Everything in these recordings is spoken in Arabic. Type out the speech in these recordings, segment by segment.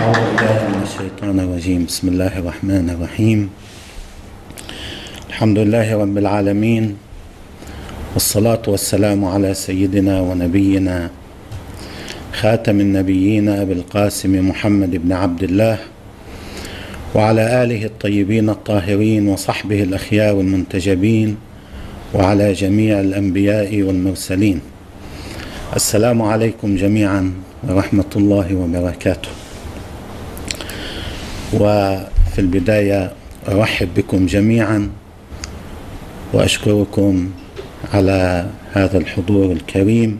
أعوذ بالله من الشيطان الرجيم. بسم الله الرحمن الرحيم. الحمد لله رب العالمين، والصلاة والسلام على سيدنا ونبينا خاتم النبيين أبي القاسم محمد بن عبد الله وعلى آله الطيبين الطاهرين وصحبه الأخيار المنتجبين وعلى جميع الأنبياء والمرسلين. السلام عليكم جميعا ورحمة الله وبركاته. وفي البداية أرحب بكم جميعا وأشكركم على هذا الحضور الكريم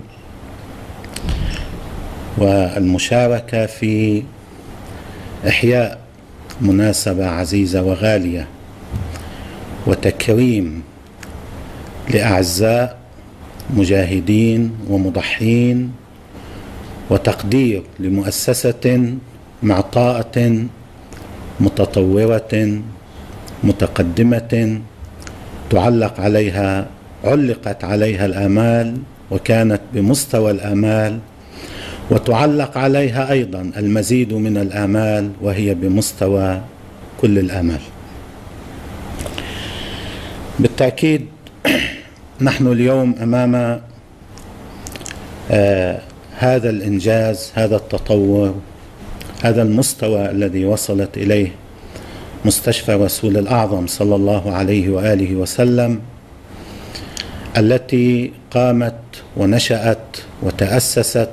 والمشاركة في إحياء مناسبة عزيزة وغالية وتكريم لأعزاء مجاهدين ومضحين، وتقدير لمؤسسة معطاءة متطورة متقدمة علقت عليها الآمال، وكانت بمستوى الآمال، وتعلق عليها أيضا المزيد من الآمال، وهي بمستوى كل الآمال. بالتأكيد نحن اليوم أمام هذا الإنجاز، هذا التطور، هذا المستوى الذي وصلت إليه مستشفى الرسول الأعظم صلى الله عليه وآله وسلم، التي قامت ونشأت وتأسست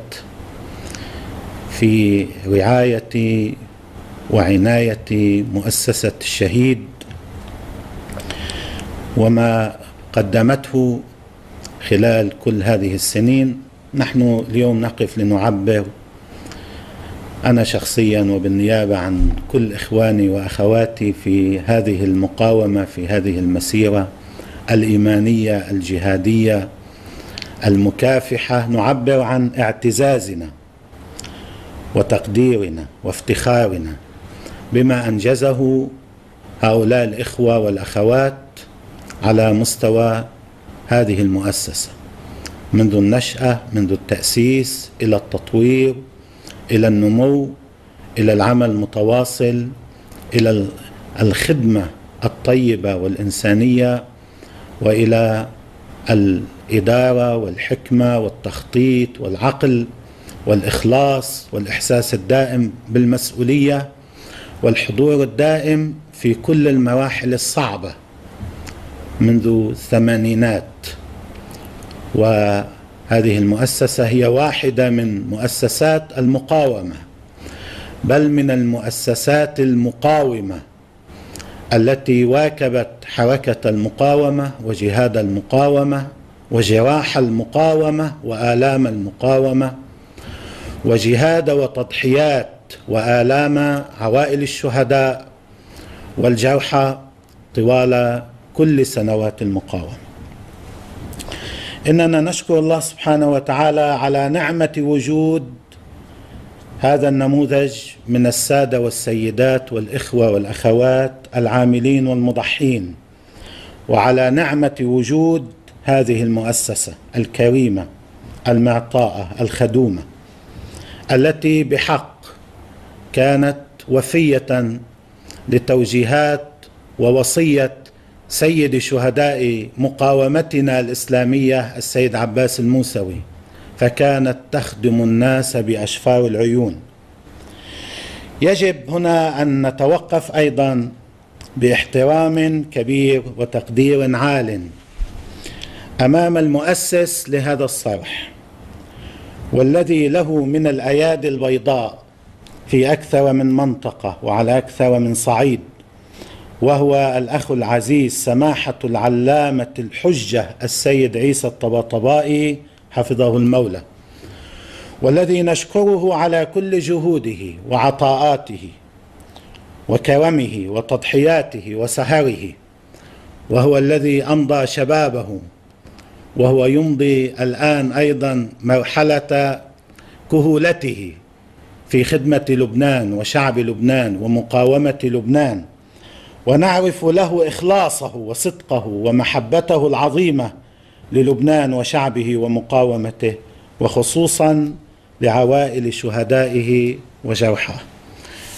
في رعاية وعناية مؤسسة الشهيد، وما قدمته خلال كل هذه السنين. نحن اليوم نقف لنعبر، أنا شخصيا وبالنيابة عن كل إخواني وأخواتي في هذه المقاومة، في هذه المسيرة الإيمانية الجهادية المكافحة، نعبر عن اعتزازنا وتقديرنا وافتخارنا بما أنجزه هؤلاء الإخوة والأخوات على مستوى هذه المؤسسة، منذ النشأة، منذ التأسيس إلى التطوير، إلى النمو، إلى العمل المتواصل، إلى الخدمة الطيبة والإنسانية، وإلى الإدارة والحكمة والتخطيط والعقل والإخلاص والإحساس الدائم بالمسؤولية والحضور الدائم في كل المراحل الصعبة منذ الثمانينات. وهذه المؤسسة هي واحدة من مؤسسات المقاومة، بل من المؤسسات المقاومة التي واكبت حركة المقاومة وجهاد المقاومة وجراح المقاومة وآلام المقاومة وجهاد وتضحيات وآلام عوائل الشهداء والجرحى طوال كل سنوات المقاومة. إننا نشكر الله سبحانه وتعالى على نعمة وجود هذا النموذج من السادة والسيدات والإخوة والأخوات العاملين والمضحين، وعلى نعمة وجود هذه المؤسسة الكريمة المعطاءة الخدومة، التي بحق كانت وفية لتوجيهات ووصية سيد شهداء مقاومتنا الإسلامية السيد عباس الموسوي، فكانت تخدم الناس بأشفار العيون. يجب هنا أن نتوقف أيضا باحترام كبير وتقدير عال أمام المؤسس لهذا الصرح، والذي له من الأيادي البيضاء في أكثر من منطقة وعلى أكثر من صعيد، وهو الأخ العزيز سماحة العلامة الحجة السيد عيسى الطباطبائي حفظه المولى، والذي نشكره على كل جهوده وعطاءاته وكرمه وتضحياته وسهره، وهو الذي أمضى شبابه، وهو يمضي الآن أيضا مرحلة كهولته في خدمة لبنان وشعب لبنان ومقاومة لبنان، ونعرف له إخلاصه وصدقه ومحبته العظيمة للبنان وشعبه ومقاومته، وخصوصا لعوائل شهدائه وجرحاه.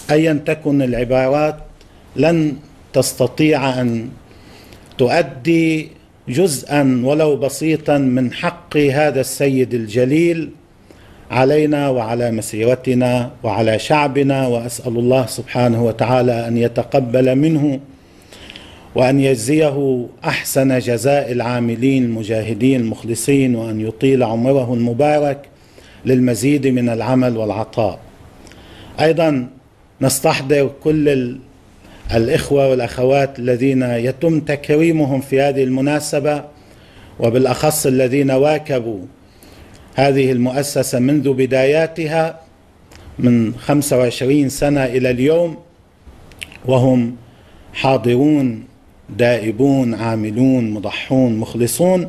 أيا تكن العبارات لن تستطيع أن تؤدي جزءا ولو بسيطا من حق هذا السيد الجليل علينا وعلى مسيرتنا وعلى شعبنا. وأسأل الله سبحانه وتعالى أن يتقبل منه وأن يجزيه أحسن جزاء العاملين المجاهدين المخلصين، وأن يطيل عمره المبارك للمزيد من العمل والعطاء. أيضا نستحضر كل الإخوة والأخوات الذين يتم تكريمهم في هذه المناسبة، وبالأخص الذين واكبوا هذه المؤسسة منذ بداياتها من 25 سنة إلى اليوم، وهم حاضرون دائبون عاملون مضحون مخلصون.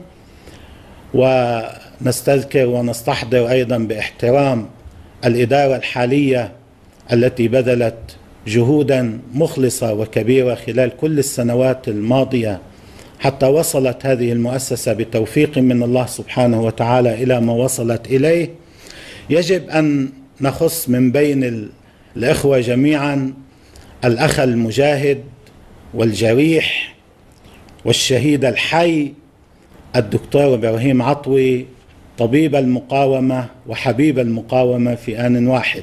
ونستذكر ونستحضر أيضا باحترام الإدارة الحالية التي بذلت جهودا مخلصة وكبيرة خلال كل السنوات الماضية حتى وصلت هذه المؤسسة بتوفيق من الله سبحانه وتعالى إلى ما وصلت إليه. يجب أن نخص من بين الإخوة جميعا الأخ المجاهد والجريح والشهيد الحي الدكتور إبراهيم عطوي، طبيب المقاومة وحبيب المقاومة في آن واحد.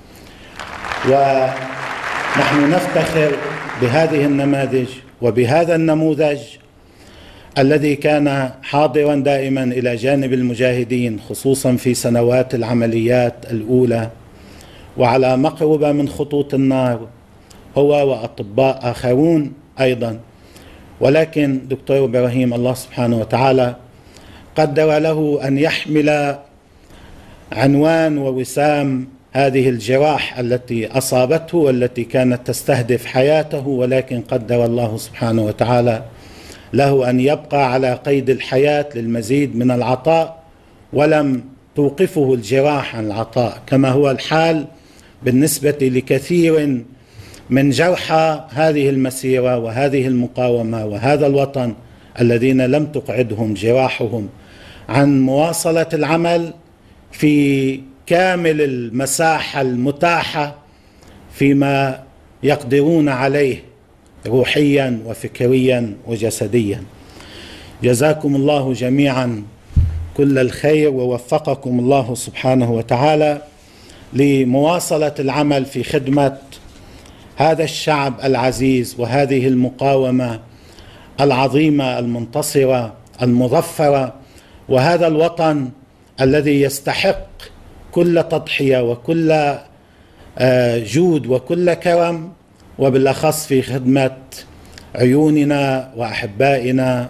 ونحن نفتخر بهذه النماذج وبهذا النموذج الذي كان حاضرا دائما إلى جانب المجاهدين، خصوصا في سنوات العمليات الأولى وعلى مقربة من خطوط النار، هو وأطباء آخرون أيضا. ولكن دكتور إبراهيم الله سبحانه وتعالى قدر له أن يحمل عنوان ووسام هذه الجراح التي أصابته والتي كانت تستهدف حياته، ولكن قدر الله سبحانه وتعالى له أن يبقى على قيد الحياة للمزيد من العطاء، ولم توقفه الجراح عن العطاء، كما هو الحال بالنسبة لكثير من جرحى هذه المسيرة وهذه المقاومة وهذا الوطن الذين لم تقعدهم جراحهم عن مواصلة العمل في كامل المساحة المتاحة فيما يقدرون عليه روحيا وفكريا وجسديا. جزاكم الله جميعا كل الخير، ووفقكم الله سبحانه وتعالى لمواصلة العمل في خدمة هذا الشعب العزيز وهذه المقاومة العظيمة المنتصرة المظفرة، وهذا الوطن الذي يستحق كل تضحية وكل جود وكل كرم، وبالأخص في خدمة عيوننا وأحبائنا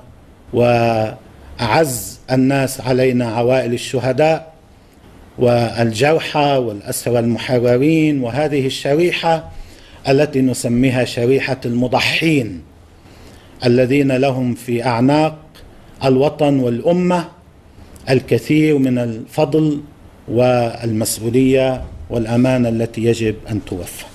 وأعز الناس علينا عوائل الشهداء والجرحى والأسرى المحررين، وهذه الشريحة التي نسميها شريحة المضحين الذين لهم في أعناق الوطن والأمة الكثير من الفضل والمسؤولية والأمانة التي يجب أن توفى.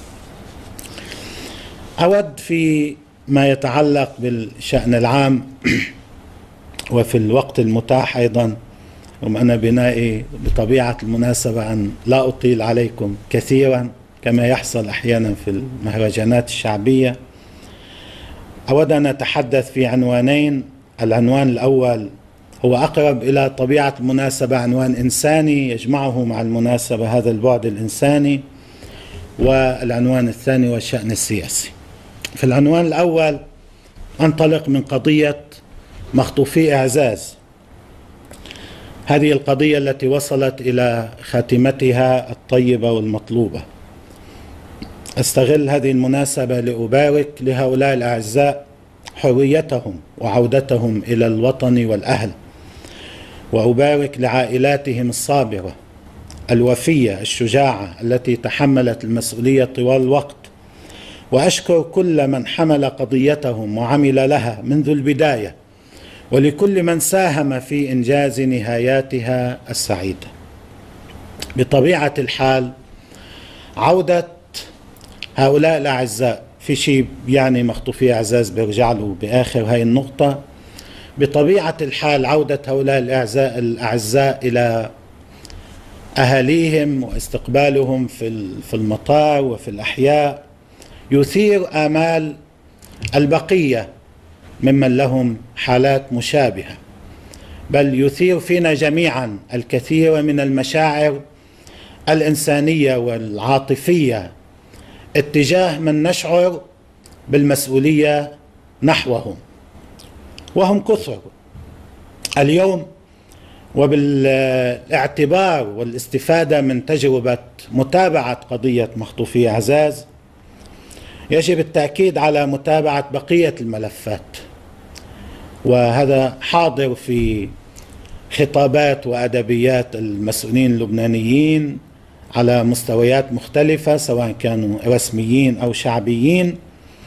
أود في ما يتعلق بالشأن العام وفي الوقت المتاح أيضا، وأنا بنائي بطبيعة المناسبة أن لا أطيل عليكم كثيرا كما يحصل أحيانا في المهرجانات الشعبية، أود أن أتحدث في عنوانين. العنوان الأول هو أقرب إلى طبيعة المناسبة، عنوان إنساني يجمعه مع المناسبة هذا البعد الإنساني، والعنوان الثاني هو الشأن السياسي. في العنوان الأول أنطلق من قضية مخطوفي إعزاز، هذه القضية التي وصلت إلى خاتمتها الطيبة والمطلوبة. أستغل هذه المناسبة لأبارك لهؤلاء الأعزاء حريتهم وعودتهم إلى الوطن والأهل، وأبارك لعائلاتهم الصابرة الوفية الشجاعة التي تحملت المسؤولية طوال الوقت، وأشكر كل من حمل قضيتهم وعمل لها منذ البداية، ولكل من ساهم في إنجاز نهاياتها السعيدة. بطبيعة الحال عودة هؤلاء الأعزاء، في شيء يعني مخطوفي إعزاز بيرجع له بآخر هاي النقطة، بطبيعة الحال عودة هؤلاء الأعزاء إلى أهاليهم واستقبالهم في المطار وفي الأحياء يثير آمال البقية ممن لهم حالات مشابهة، بل يثير فينا جميعا الكثير من المشاعر الإنسانية والعاطفية اتجاه من نشعر بالمسؤولية نحوهم، وهم كثر اليوم. وبالاعتبار والاستفادة من تجربة متابعة قضية مخطوفي أعزاز، يجب التأكيد على متابعة بقية الملفات، وهذا حاضر في خطابات وأدبيات المسؤولين اللبنانيين على مستويات مختلفة سواء كانوا رسميين أو شعبيين.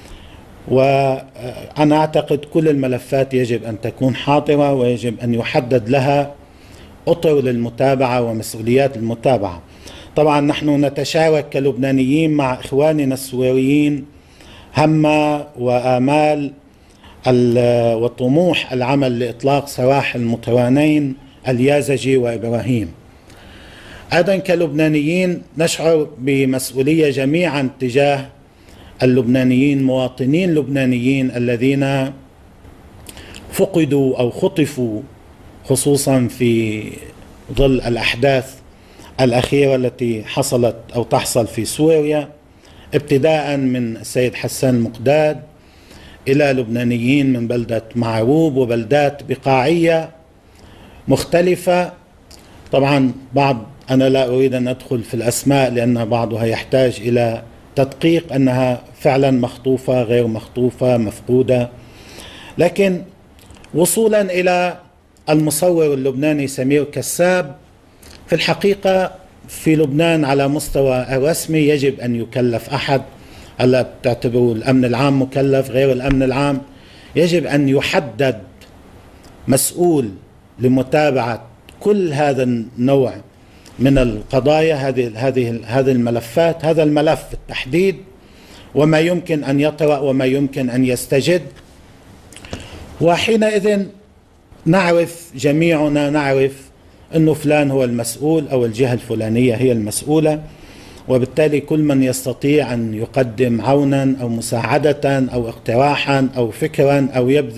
وأنا أعتقد كل الملفات يجب أن تكون حاضرة، ويجب أن يحدد لها أطر للمتابعة ومسؤوليات المتابعة. طبعا نحن نتشارك كلبنانيين مع إخواننا السوريين هم وآمال وطموح العمل لإطلاق سراح المطرانين اليازجي وإبراهيم. أيضا كلبنانيين نشعر بمسؤولية جميعا تجاه اللبنانيين، مواطنين لبنانيين الذين فقدوا أو خطفوا، خصوصا في ظل الأحداث الأخيرة التي حصلت أو تحصل في سوريا، ابتداء من السيد حسان المقداد إلى لبنانيين من بلدة معروب وبلدات بقاعية مختلفة. طبعا أنا لا أريد أن أدخل في الأسماء لأن بعضها يحتاج إلى تدقيق أنها فعلا مخطوفة، غير مخطوفة، مفقودة. لكن وصولا إلى المصور اللبناني سمير كساب، في الحقيقة في لبنان على مستوى الرسمي يجب أن يكلف أحد. هلا بتعتبروا الأمن العام مكلف، غير الأمن العام يجب أن يحدد مسؤول لمتابعة كل هذا النوع من القضايا، هذه الملفات، هذا الملف بالتحديد، وما يمكن أن يطرأ وما يمكن أن يستجد. وحينئذ جميعنا نعرف أنه فلان هو المسؤول أو الجهة الفلانية هي المسؤولة، وبالتالي كل من يستطيع أن يقدم عونا أو مساعدة أو اقتراحا أو فكرا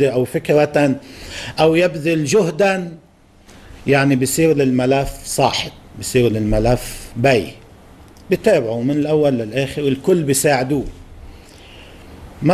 أو يبذل جهدا، يعني بيصير للملف صاحب، بيصير للملف بتابعه من الأول للآخر، الكل بيساعدوه، ما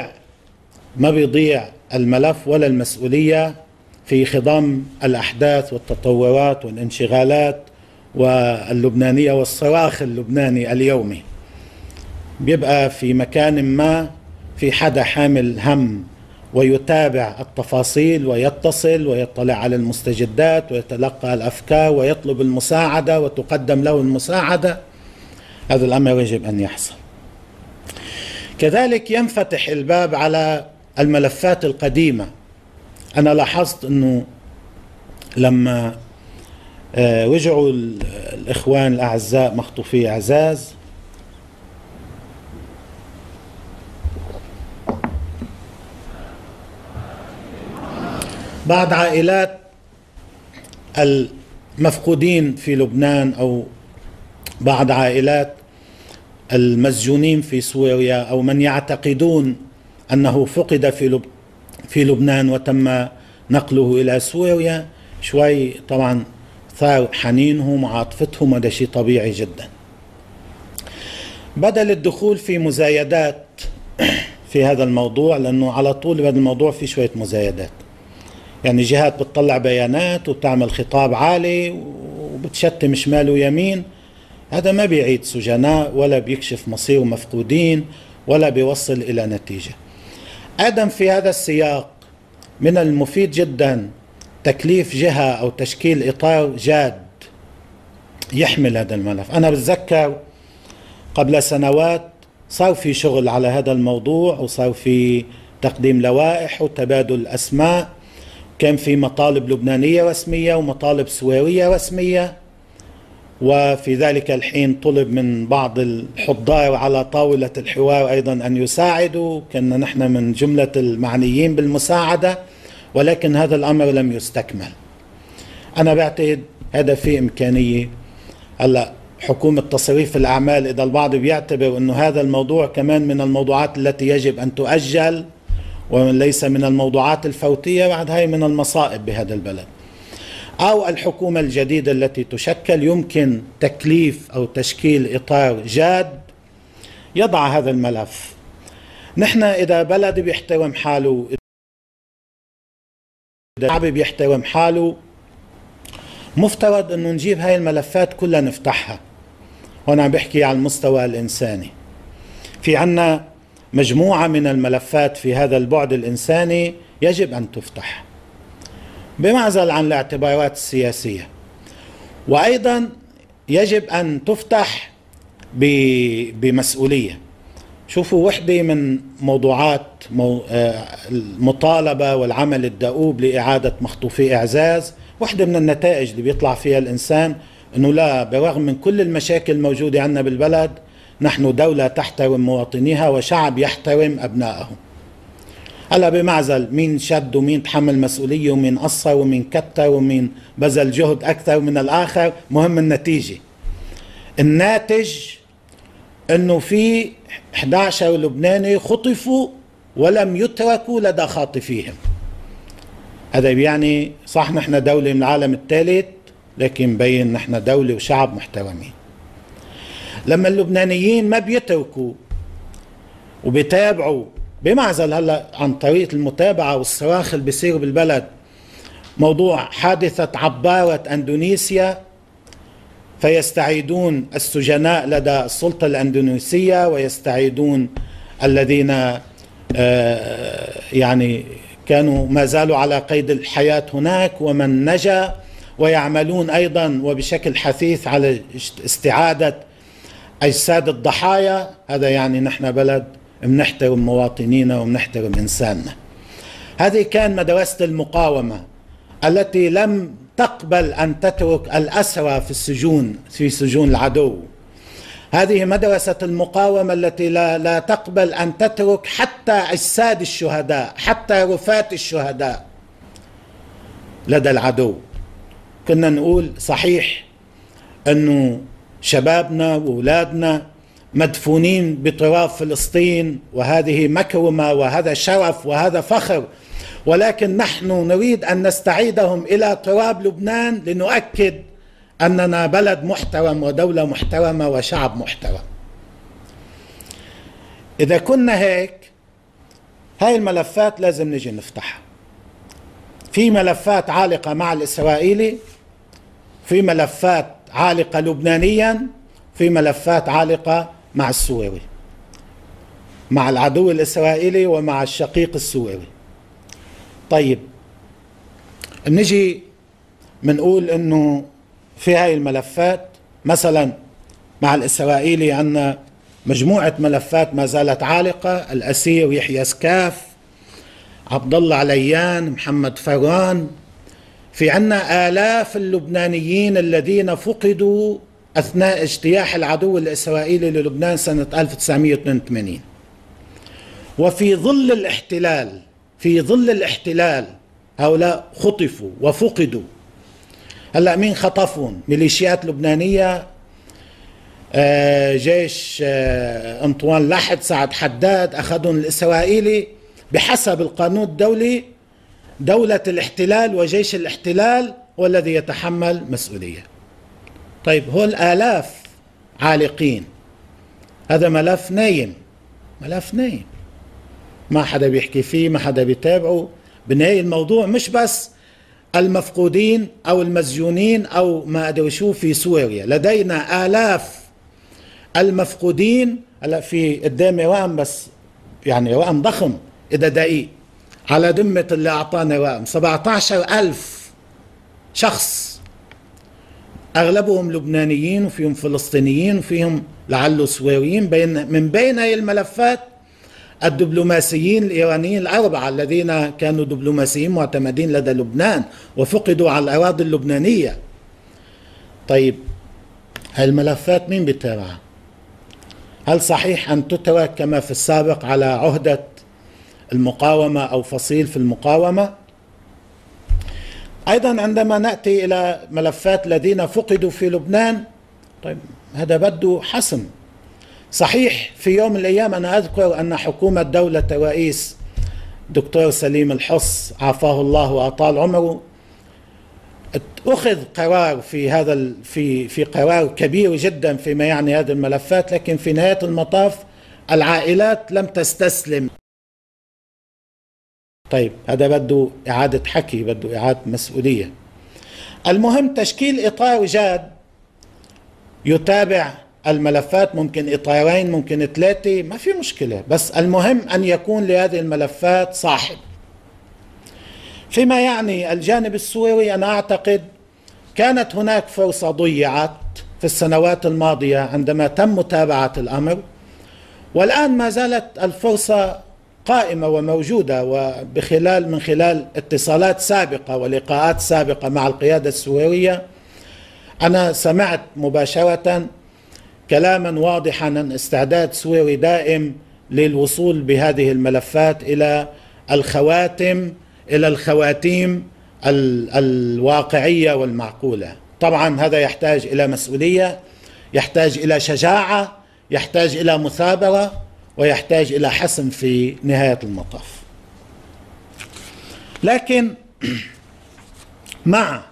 بيضيع الملف ولا المسؤولية في خضم الأحداث والتطورات والانشغالات واللبنانية والصراخ اللبناني اليومي. بيبقى في مكان ما في حدا حامل هم ويتابع التفاصيل ويتصل ويطلع على المستجدات ويتلقى الأفكار ويطلب المساعدة وتقدم له المساعدة. هذا الأمر يجب أن يحصل. كذلك ينفتح الباب على الملفات القديمة. أنا لاحظت أنه لما رجعوا الإخوان الأعزاء مخطوفي أعزاز، بعض عائلات المفقودين في لبنان أو بعض عائلات المسجونين في سوريا أو من يعتقدون أنه فقد في لبنان وتم نقله إلى سوريا، شوي طبعا ثار حنينهم وعاطفتهم، وهذا شيء طبيعي جدا. بدل الدخول في مزايدات في هذا الموضوع، لأنه على طول هذا الموضوع فيه شوية مزايدات، يعني جهات بتطلع بيانات وبتعمل خطاب عالي وبتشتم شمال ويمين، هذا ما بيعيد سجناء ولا بيكشف مصير مفقودين ولا بيوصل إلى نتيجة. أيضا في هذا السياق من المفيد جدا تكليف جهة أو تشكيل إطار جاد يحمل هذا الملف. أنا بتذكر قبل سنوات صار في شغل على هذا الموضوع، وصار في تقديم لوائح وتبادل أسماء، كان في مطالب لبنانية رسمية ومطالب سورية رسمية، وفي ذلك الحين طلب من بعض الحضار على طاولة الحوار أيضا أن يساعدوا، كنا نحن من جملة المعنيين بالمساعدة، ولكن هذا الأمر لم يستكمل. أنا بعتقد هذا في إمكانية هلا حكومة تصريف الأعمال، إذا البعض بيعتبر أنه هذا الموضوع كمان من الموضوعات التي يجب أن تؤجل وليس من الموضوعات الفوتية، بعد هاي من المصائب بهذا البلد. أو الحكومة الجديدة التي تشكل يمكن تكليف أو تشكيل إطار جاد يضع هذا الملف. نحن إذا بلد بيحترم حاله، إذا شعب بيحترم حاله، مفترض أنه نجيب هاي الملفات كلها نفتحها. وأنا عم بحكي على المستوى الإنساني. في عنا مجموعة من الملفات في هذا البعد الإنساني يجب أن تفتح بمعزل عن الاعتبارات السياسية، وأيضا يجب أن تفتح بمسؤولية. شوفوا، وحدة من موضوعات المطالبة والعمل الدؤوب لإعادة مخطوفي إعزاز، وحدة من النتائج اللي بيطلع فيها الإنسان أنه لا، برغم من كل المشاكل الموجودة عندنا بالبلد، نحن دولة تحترم مواطنيها وشعب يحترم أبنائه. هلا بمعزل مين شد ومين تحمل مسؤولية ومين قصر ومين كتر ومين بذل جهد أكثر من الآخر، مهم النتيجة. الناتج أنه في 11 لبناني خطفوا ولم يتركوا لدى خاطفيهم. هذا يعني صح نحن دولة من العالم الثالث، لكن مبين نحن دولة وشعب محترمين. لما اللبنانيين ما بيتركوا وبيتابعوا بمعزل هلا عن طريقة المتابعة والصراخ اللي بيصير بالبلد، موضوع حادثة عبارة أندونيسيا، فيستعيدون السجناء لدى السلطة الأندونيسية ويستعيدون الذين يعني كانوا ما زالوا على قيد الحياة هناك ومن نجا، ويعملون أيضا وبشكل حثيث على استعادة أجساد الضحايا. هذا يعني نحن بلد بنحترم مواطنينا وبنحترم إنساننا. هذه كان مدرسة المقاومة التي لم تقبل أن تترك الأسرى في السجون، في سجون العدو. هذه مدرسة المقاومة التي لا تقبل أن تترك حتى أجساد الشهداء، حتى رفات الشهداء لدى العدو. كنا نقول صحيح أنه شبابنا وأولادنا مدفونين بتراب فلسطين، وهذه مكرمة وهذا شرف وهذا فخر، ولكن نحن نريد أن نستعيدهم إلى تراب لبنان لنؤكد أننا بلد محترم ودولة محترمة وشعب محترم. إذا كنا هيك، هاي الملفات لازم نجي نفتحها. في ملفات عالقة مع الإسرائيلي، في ملفات عالقة لبنانيا، في ملفات عالقة مع السوري، مع العدو الإسرائيلي ومع الشقيق السوري. طيب، بنجي منقول انه في هاي الملفات مثلا مع الإسرائيلي عندنا مجموعة ملفات ما زالت عالقة: الأسير يحيى سكاف، عبد الله عليان، محمد فران. في عنا آلاف اللبنانيين الذين فقدوا أثناء اجتياح العدو الإسرائيلي للبنان سنة 1982. وفي ظل الاحتلال، في ظل الاحتلال هؤلاء خطفوا وفقدوا. هلأ مين خطفهم؟ ميليشيات لبنانية، جيش أنطوان لحد، سعد حداد، أخذهم الإسرائيلي بحسب القانون الدولي. دولة الاحتلال وجيش الاحتلال هو الذي يتحمل مسؤولية. طيب، هول آلاف عالقين، هذا ملف نايم، ملف نايم، ما حدا بيحكي فيه، ما حدا بيتابعه. بنهاية الموضوع مش بس المفقودين أو المسجونين أو ما أدري شو في سوريا، لدينا آلاف المفقودين. هلا في قدامي رقم، بس يعني رقم ضخم إذا دقيق، على ذمة اللي أعطانا رقم 17,000 شخص، أغلبهم لبنانيين وفيهم فلسطينيين وفيهم لعله سوريين. من بين هذه الملفات الدبلوماسيين الإيرانيين الأربعة الذين كانوا دبلوماسيين معتمدين لدى لبنان وفقدوا على الأراضي اللبنانية. طيب، هاي الملفات مين بيتابعها؟ هل صحيح أن تترك كما في السابق على عهدة المقاومة أو فصيل في المقاومة؟ أيضا عندما نأتي إلى ملفات الذين فقدوا في لبنان، طيب هذا بده حسم. صحيح في يوم من الأيام أنا أذكر أن حكومة دولة الرئيس دكتور سليم الحص عافاه الله وأطال عمره أخذ قرار في قرار كبير جدا فيما يعني هذه الملفات، لكن في نهاية المطاف العائلات لم تستسلم. طيب هذا بده إعادة حكي، بده إعادة مسؤولية. المهم تشكيل إطار جاد يتابع الملفات، ممكن إطارين ممكن 3، ما في مشكلة، بس المهم أن يكون لهذه الملفات صاحب. فيما يعني الجانب السوري أنا أعتقد كانت هناك فرصة ضيعت في السنوات الماضية عندما تم متابعة الأمر، والآن ما زالت الفرصة قائمة وموجودة، من خلال اتصالات سابقة ولقاءات سابقة مع القيادة السورية أنا سمعت مباشرة كلاما واضحا عن استعداد سوري دائم للوصول بهذه الملفات إلى الخواتيم الواقعية والمعقولة. طبعا هذا يحتاج إلى مسؤولية، يحتاج إلى شجاعة، يحتاج إلى مثابرة، ويحتاج إلى حسم في نهاية المطاف. لكن مع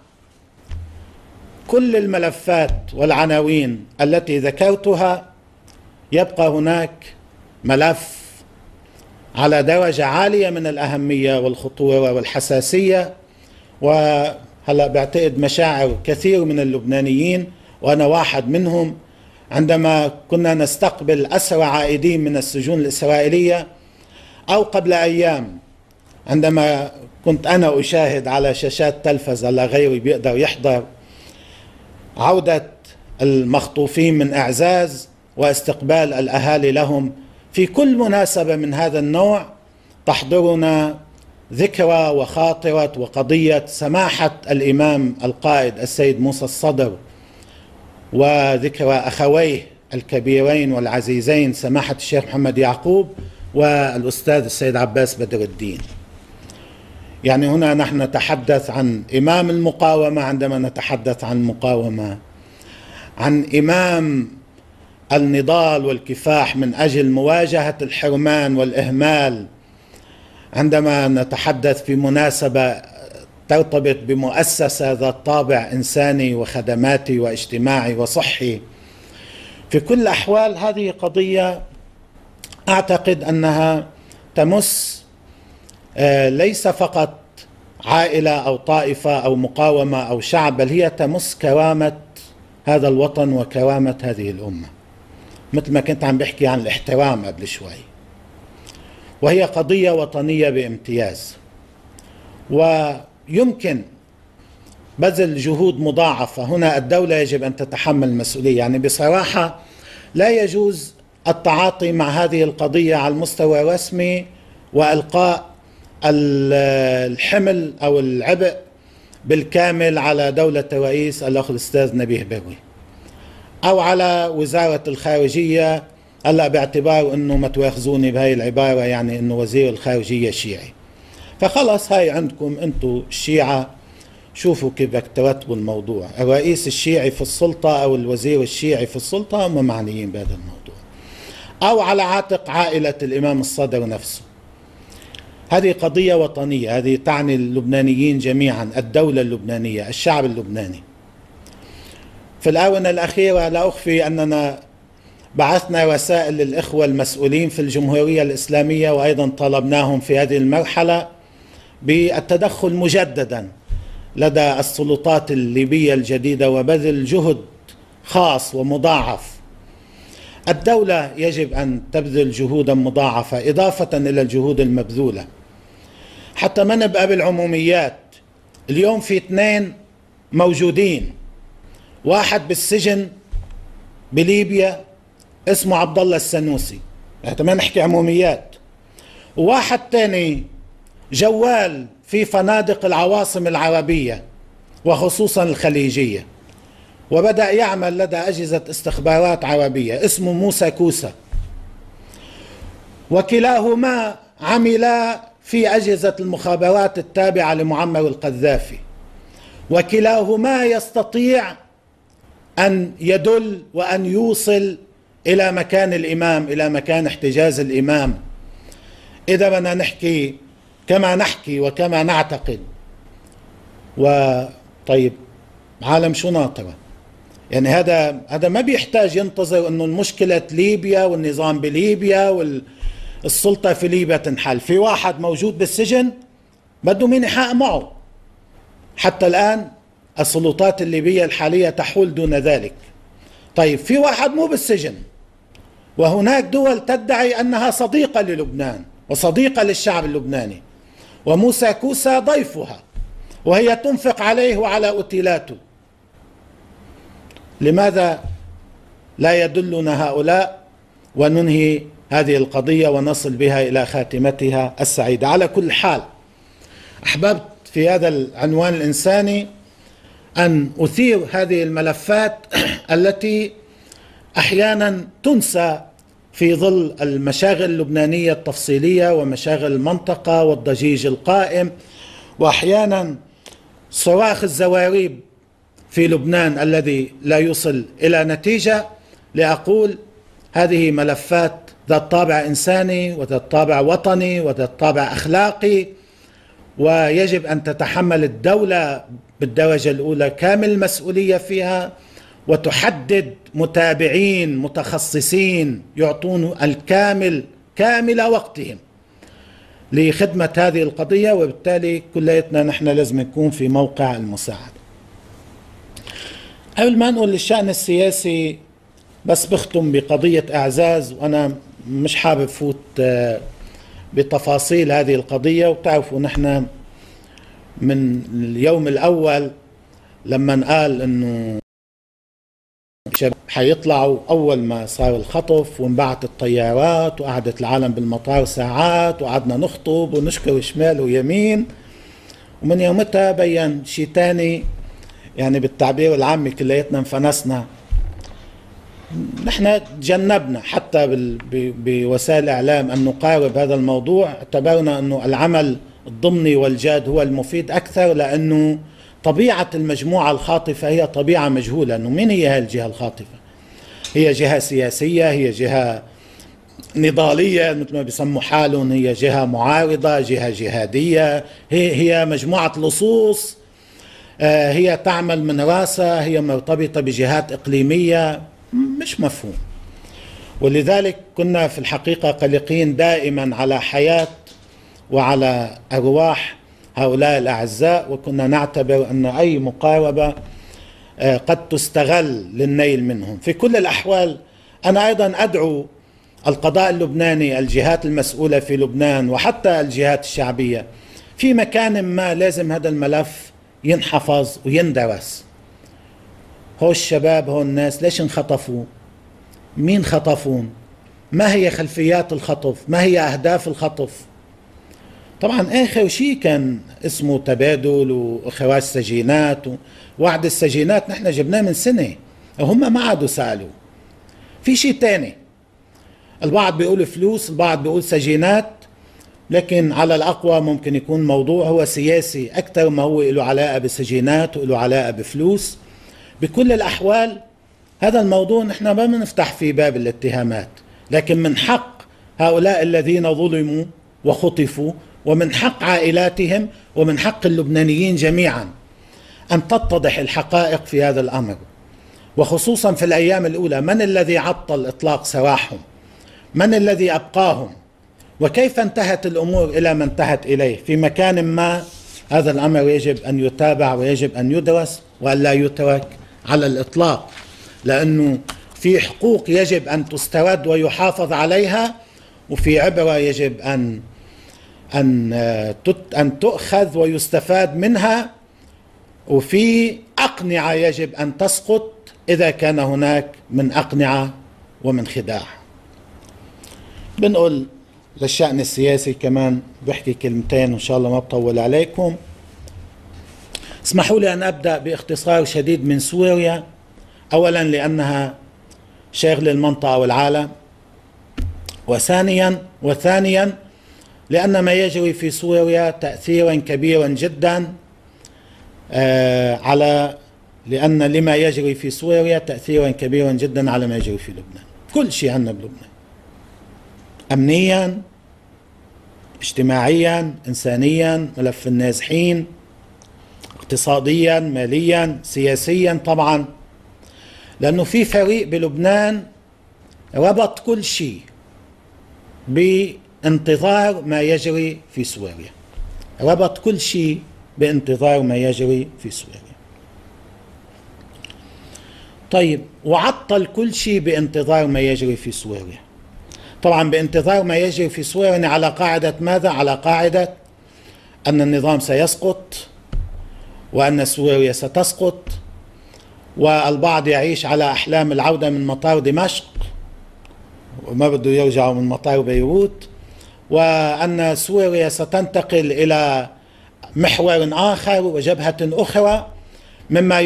كل الملفات والعناوين التي ذكرتها يبقى هناك ملف على درجة عالية من الأهمية والخطورة والحساسية، وهلأ بعتقد مشاعر كثير من اللبنانيين وأنا واحد منهم عندما كنا نستقبل أسرى عائدين من السجون الإسرائيلية، أو قبل أيام عندما كنت أنا أشاهد على شاشات تلفزة لا غيري بيقدر يحضر عودة المخطوفين من إعزاز واستقبال الأهالي لهم. في كل مناسبة من هذا النوع تحضرنا ذكرى وخاطرة وقضية سماحة الإمام القائد السيد موسى الصدر، وذكرى أخويه الكبيرين والعزيزين سماحة الشيخ محمد يعقوب والأستاذ السيد عباس بدر الدين. يعني هنا نحن نتحدث عن إمام المقاومة، عندما نتحدث عن مقاومة، عن إمام النضال والكفاح من أجل مواجهة الحرمان والإهمال، عندما نتحدث في مناسبة ترتبط بمؤسسة ذات طابع إنساني وخدماتي واجتماعي وصحي. في كل الأحوال هذه قضية أعتقد أنها تمس ليس فقط عائلة أو طائفة أو مقاومة أو شعب، بل هي تمس كرامة هذا الوطن وكرامة هذه الأمة، مثل ما كنت عم بحكي عن الاحترام قبل شوي. وهي قضية وطنية بامتياز، ويمكن بذل جهود مضاعفة. هنا الدولة يجب أن تتحمل المسؤولية. يعني بصراحة لا يجوز التعاطي مع هذه القضية على المستوى الرسمي وإلقاء الحمل أو العبء بالكامل على دولة الرئيس الأخ الأستاذ نبيه بروي أو على وزارة الخارجية، هلا باعتبار أنه ما تواخذوني بهاي العبارة، يعني أنه وزير الخارجية شيعي، فخلص هاي عندكم أنتم الشيعة، شوفوا كيف بدك ترتبوا الموضوع. الرئيس الشيعي في السلطة أو الوزير الشيعي في السلطة هم معنيين بهذا الموضوع، أو على عاتق عائلة الإمام الصدر نفسه. هذه قضية وطنية، هذه تعني اللبنانيين جميعا، الدولة اللبنانية، الشعب اللبناني. في الآونة الأخيرة لا أخفي أننا بعثنا رسائل للإخوة المسؤولين في الجمهورية الإسلامية، وأيضا طلبناهم في هذه المرحلة بالتدخل مجددا لدى السلطات الليبية الجديدة وبذل جهد خاص ومضاعف. الدولة يجب أن تبذل جهودا مضاعفة إضافة إلى الجهود المبذولة، حتى ما نبقى بالعموميات. اليوم في 2 موجودين، واحد بالسجن بليبيا اسمه عبد الله السنوسي، حتى ما نحكي عموميات، وواحد تاني جوال في فنادق العواصم العربية وخصوصا الخليجية، وبدأ يعمل لدى أجهزة استخبارات عربية، اسمه موسى كوسة، وكلاهما عملا في أجهزة المخابرات التابعة لمعمر القذافي، وكلاهما يستطيع أن يدل وأن يوصل إلى مكان الإمام، إلى مكان احتجاز الإمام. إذا بدنا نحكي كما نحكي وكما نعتقد، وطيب عالم شو ناطرة؟ يعني هذا ما بيحتاج ينتظر انه المشكلة ليبيا والنظام بليبيا والسلطة في ليبيا تنحل. في واحد موجود بالسجن بده مين يحقق معه. حتى الآن السلطات الليبية الحالية تحول دون ذلك. طيب في واحد مو بالسجن، وهناك دول تدعي أنها صديقة للبنان وصديقة للشعب اللبناني، وموسى كوسى ضيفها، وهي تنفق عليه وعلى أوتيلاته. لماذا لا يدلنا هؤلاء وننهي هذه القضية ونصل بها إلى خاتمتها السعيدة؟ على كل حال، أحببت في هذا العنوان الإنساني أن أثير هذه الملفات التي أحيانا تنسى في ظل المشاغل اللبنانية التفصيلية ومشاغل المنطقة والضجيج القائم، وأحيانا صراخ الزواريب في لبنان الذي لا يوصل إلى نتيجة. لأقول هذه ملفات ذات طابع إنساني وذات طابع وطني وذات طابع أخلاقي، ويجب أن تتحمل الدولة بالدرجة الأولى كامل المسؤولية فيها، وتحدد متابعين متخصصين يعطون كامل وقتهم لخدمة هذه القضية، وبالتالي كليتنا نحن لازم نكون في موقع المساعدة. قبل ما نقول للشأن السياسي، بس بختم بقضية إعزاز، وأنا مش حابب فوت بتفاصيل هذه القضية. وتعرفوا نحن من اليوم الأول لما قال إنه حيطلعوا أول ما صار الخطف وانبعت الطيارات وقعدت العالم بالمطار ساعات وقعدنا نخطب ونشكر شمال ويمين، ومن يومتها بين شيء تاني. يعني بالتعبير العامي كليتنا انفنسنا. نحن تجنبنا حتى بوسائل الإعلام أن نقارب هذا الموضوع، اعتبرنا أنه العمل الضمني والجاد هو المفيد أكثر، لأنه طبيعة المجموعة الخاطفة هي طبيعة مجهولة. أنه مين هي الجهة الخاطفة؟ هي جهة سياسية، هي جهة نضالية مثل ما بيسموا حالهم، هي جهة معارضة، جهة جهادية، هي مجموعة لصوص، هي تعمل من راسها، هي مرتبطة بجهات إقليمية، مش مفهوم. ولذلك كنا في الحقيقة قلقين دائما على حياة وعلى أرواح هؤلاء الأعزاء، وكنا نعتبر أن أي مقاربة قد تستغل للنيل منهم. في كل الأحوال أنا أيضا أدعو القضاء اللبناني، الجهات المسؤولة في لبنان وحتى الجهات الشعبية، في مكان ما لازم هذا الملف ينحفظ ويندرس. هو الشباب، هو الناس ليش انخطفوا؟ مين خطفون؟ ما هي خلفيات الخطف؟ ما هي أهداف الخطف؟ طبعا آخر شيء كان اسمه تبادل وإخراج سجينات ووعد السجينات، نحن جبناه من سنة وهم ما عادوا سألوا. في شيء تاني، البعض بيقول فلوس، البعض بيقول سجينات، لكن على الأقوى ممكن يكون موضوع هو سياسي أكثر ما هو له علاقة بسجينات وله علاقة بفلوس. بكل الأحوال هذا الموضوع نحن ما بنفتح فيه باب الاتهامات، لكن من حق هؤلاء الذين ظلموا وخطفوا، ومن حق عائلاتهم، ومن حق اللبنانيين جميعا أن تتضح الحقائق في هذا الأمر، وخصوصا في الأيام الأولى. من الذي عطل إطلاق سراحهم؟ من الذي أبقاهم؟ وكيف انتهت الأمور إلى ما انتهت إليه؟ في مكان ما هذا الأمر يجب أن يتابع ويجب أن يدرس وأن لا يترك على الإطلاق، لأنه في حقوق يجب أن تسترد ويحافظ عليها، وفي عبرة يجب أن تؤخذ ويستفاد منها، وفي أقنعة يجب أن تسقط إذا كان هناك من أقنعة ومن خداع. بنقول للشأن السياسي كمان بحكي كلمتين وإن شاء الله ما بطول عليكم. اسمحوا لي أن أبدأ باختصار شديد من سوريا، أولا لأنها شاغلة المنطقة والعالم، وثانيا لأن ما يجري في سوريا تأثيرا كبيرا جدا على لأن لما يجري في سوريا تأثيرا كبيرا جدا على ما يجري في لبنان. كل شيء عندنا بلبنان، أمنيا، اجتماعيا، إنسانيا، ملف النازحين، اقتصاديا، ماليا، سياسيا طبعا، لأنه في فريق بلبنان ربط كل شيء بانتظار ما يجري في سوريا، ربط كل شيء بانتظار ما يجري في سوريا. طيب، وعطل كل شيء بانتظار ما يجري في سوريا. طبعا بانتظار ما يجري في سوريا على قاعدة ماذا؟ على قاعدة أن النظام سيسقط وأن سوريا ستسقط، والبعض يعيش على أحلام العودة من مطار دمشق وما بده يرجعوا من مطار بيروت، وأن سوريا ستنتقل إلى محور آخر وجبهة أخرى، مما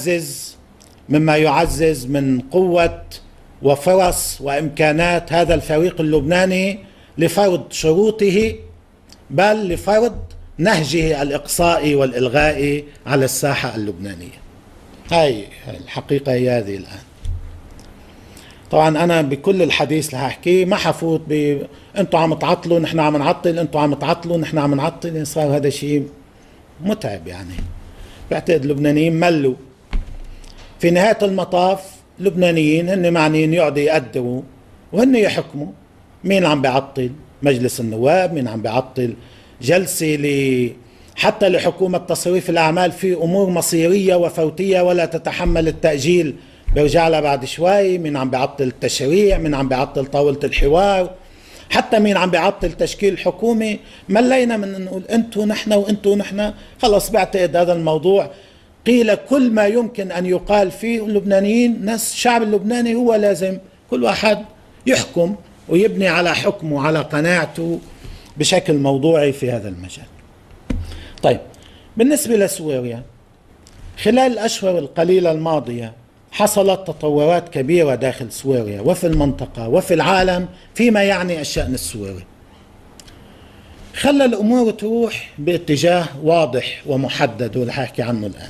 يعزز من قوة وفرص وإمكانات هذا الفريق اللبناني لفرض شروطه، بل لفرض نهجه الإقصائي والإلغائي على الساحة اللبنانية. هاي الحقيقة هي هذه الآن. طبعا أنا بكل الحديث اللي هحكيه ما حفوت أنتوا عم تعطلوا نحن عم نعطل، أنتوا عم تعطلوا نحن عم نعطل. صار هذا شيء متعب يعني. بعتقد اللبنانيين ملوا. في نهاية المطاف اللبنانيين هن معنيين يقعدوا يقدروا وهن يحكموا. مين عم بيعطل؟ مجلس النواب. مين عم بيعطل؟ جلسة حتى لحكومة تصريف الأعمال في أمور مصيرية وفوتية ولا تتحمل التأجيل، برجع لها بعد شوي. مين عم بيعطل التشريع؟ مين عم بيعطل طاولة الحوار؟ حتى مين عم بيعطل تشكيل حكومة؟ ملينا من نقول أنتوا نحن وأنتوا نحن. خلص بعتقد هذا الموضوع قيل كل ما يمكن أن يقال فيه. اللبنانيين ناس، الشعب اللبناني هو لازم كل واحد يحكم ويبني على حكمه وعلى قناعته بشكل موضوعي في هذا المجال. طيب، بالنسبة لسوريا خلال الأشهر القليلة الماضية حصلت تطورات كبيرة داخل سوريا وفي المنطقة وفي العالم فيما يعني الشأن السوري، خلى الأمور تروح باتجاه واضح ومحدد واللي حاحكي عنه الآن.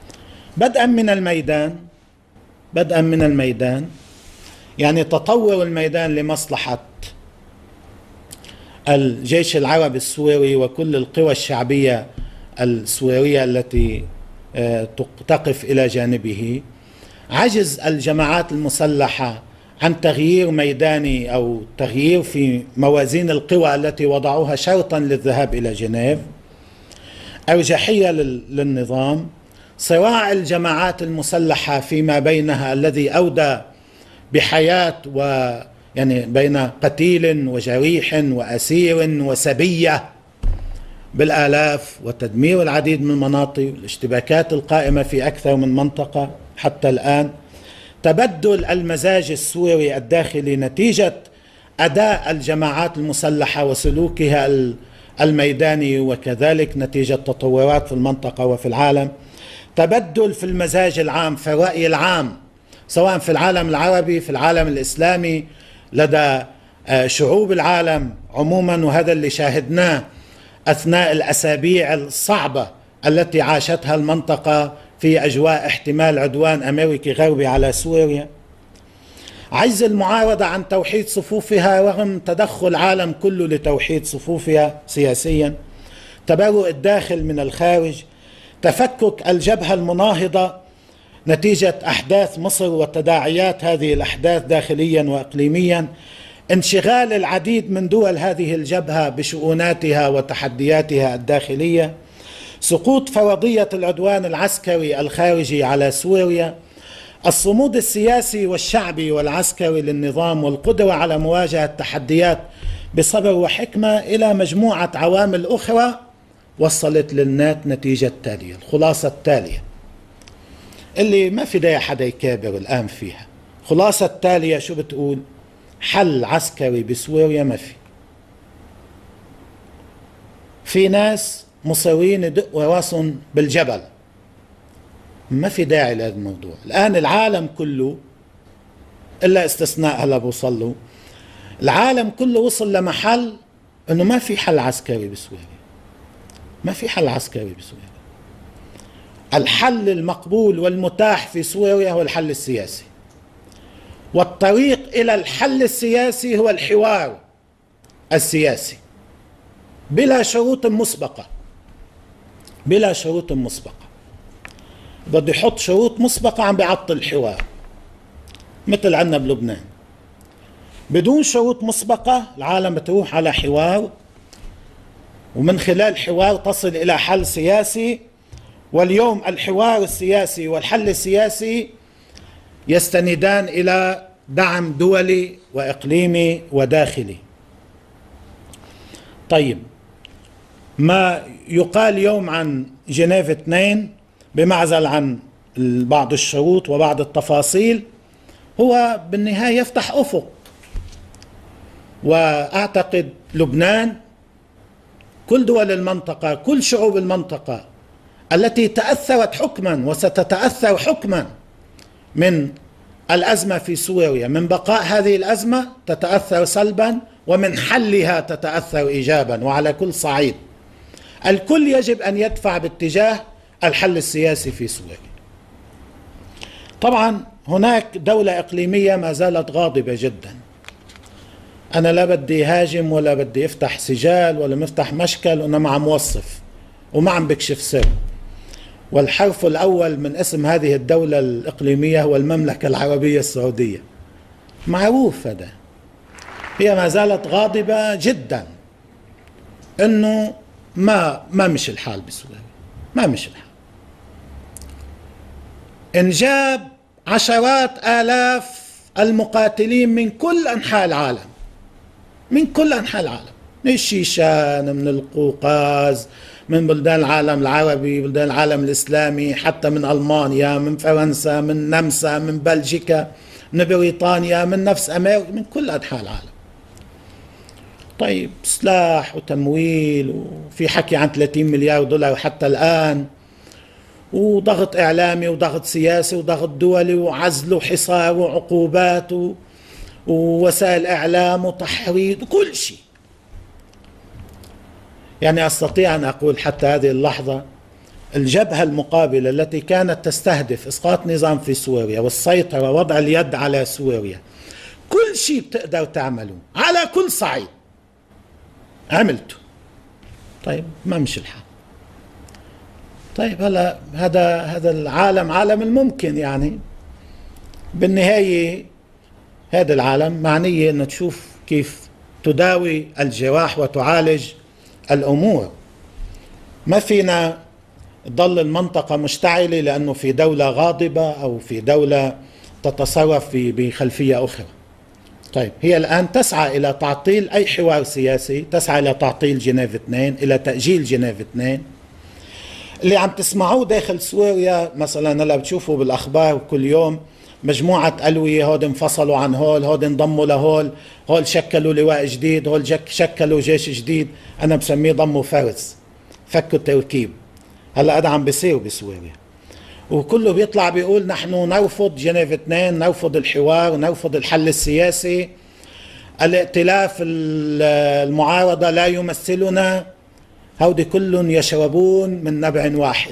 بدءا من الميدان يعني تطور الميدان لمصلحة الجيش العربي السوري وكل القوى الشعبية السورية التي تقف إلى جانبه. عجز الجماعات المسلحة عن تغيير ميداني أو تغيير في موازين القوى التي وضعوها شرطا للذهاب إلى جنيف. أرجحية للنظام. صراع الجماعات المسلحة فيما بينها الذي أودى بحياة يعني بين قتيل وجريح وأسير وسبية بالآلاف وتدمير العديد من المناطق والاشتباكات القائمة في أكثر من منطقة حتى الآن. تبدل المزاج السوري الداخلي نتيجة أداء الجماعات المسلحة وسلوكها الميداني، وكذلك نتيجة تطورات في المنطقة وفي العالم. تبدل في المزاج العام، في الرأي العام، سواء في العالم العربي في العالم الإسلامي لدى شعوب العالم عموما، وهذا اللي شاهدناه أثناء الأسابيع الصعبة التي عاشتها المنطقة في أجواء احتمال عدوان أمريكي غربي على سوريا. عجز المعارضة عن توحيد صفوفها رغم تدخل العالم كله لتوحيد صفوفها سياسيا. تبرؤ الداخل من الخارج. تفكك الجبهة المناهضة نتيجة أحداث مصر وتداعيات هذه الأحداث داخليا وإقليميا. انشغال العديد من دول هذه الجبهة بشؤوناتها وتحدياتها الداخلية. سقوط فرضية العدوان العسكري الخارجي على سوريا. الصمود السياسي والشعبي والعسكري للنظام والقدرة على مواجهة التحديات بصبر وحكمة، إلى مجموعة عوامل أخرى وصلت نتيجة التالية، الخلاصة التالية اللي ما في داعي حدا يكابر الآن فيها. خلاصة التالية شو بتقول؟ حل عسكري بسوريا ما في ناس مصرين يدقوا راسهم بالجبل. ما في داعي لهذا الموضوع. الآن العالم كله إلا استثناء هلا بوصل له، العالم كله وصل لمحل أنه ما في حل عسكري بسوريا. ما في حل عسكري بسوريا. الحل المقبول والمتاح في سوريا هو الحل السياسي، والطريق إلى الحل السياسي هو الحوار السياسي بلا شروط مسبقة. بلا شروط مسبقة. بده يحط شروط مسبقة عم بيعطل الحوار، مثل عندنا بلبنان. بدون شروط مسبقة العالم بتروح على حوار، ومن خلال حوار تصل إلى حل سياسي. واليوم الحوار السياسي والحل السياسي يستندان إلى دعم دولي وإقليمي وداخلي. طيب، ما يقال اليوم عن جنيف 2 بمعزل عن بعض الشروط وبعض التفاصيل هو بالنهاية يفتح أفق. وأعتقد لبنان، كل دول المنطقة، كل شعوب المنطقة التي تأثرت حكما وستتأثر حكما من الأزمة في سوريا، من بقاء هذه الأزمة تتأثر سلبا، ومن حلها تتأثر إيجابا. وعلى كل صعيد الكل يجب أن يدفع باتجاه الحل السياسي في سوريا. طبعا هناك دولة إقليمية ما زالت غاضبة جدا. أنا لا بدي هاجم ولا بدي افتح سجال ولا مفتح مشكل، وإنما عم وصف وما عم بكشف سر. والحرف الأول من اسم هذه الدولة الإقليمية هو المملكة العربية السعودية. معروف هذا. هي ما زالت غاضبة جدا إنه ما مشي الحال بسوريا، ما مشي الحال. انجاب عشرات آلاف المقاتلين من كل أنحاء العالم، من كل أنحاء العالم، من الشيشان، من القوقاز، من بلدان العالم العربي، بلدان العالم الإسلامي، حتى من ألمانيا، من فرنسا، من النمسا، من بلجيكا، من بريطانيا، من نفس أمريكا، من كل أنحاء العالم. طيب، سلاح وتمويل، وفي حكي عن 30 مليار دولار حتى الآن، وضغط إعلامي وضغط سياسي وضغط دولي وعزل وحصار وعقوبات ووسائل إعلام وتحريض وكل شيء. يعني أستطيع أن أقول حتى هذه اللحظة الجبهة المقابلة التي كانت تستهدف إسقاط نظام في سوريا والسيطرة ووضع اليد على سوريا، كل شيء بتقدر تعمله على كل صعيد عملته. طيب، ما مشي الحال. طيب، هلا هذا العالم عالم الممكن. يعني بالنهاية هذا العالم معنية أن تشوف كيف تداوي الجراح وتعالج الأمور. ما فينا تظل المنطقة مشتعلة لأنه في دولة غاضبة أو في دولة تتصرف بخلفية أخرى. طيب، هي الآن تسعى إلى تعطيل أي حوار سياسي، تسعى إلى تعطيل جنيف 2، إلى تأجيل جنيف 2. اللي عم تسمعوه داخل سوريا مثلا، هلا بتشوفوا بالأخبار كل يوم مجموعة ألوية، هود انفصلوا عن هول، هود انضموا لهول، هول شكلوا لواء جديد، هول شكلوا جيش جديد. أنا بسميه ضموا فرز، فكوا التركيب. هلا هذا عم بيصير بسوريا، وكله بيطلع بيقول نحن نرفض جنيف 2، نرفض الحوار، نرفض الحل السياسي، الائتلاف المعارضة لا يمثلنا. هودي كلهم يشربون من نبع واحد،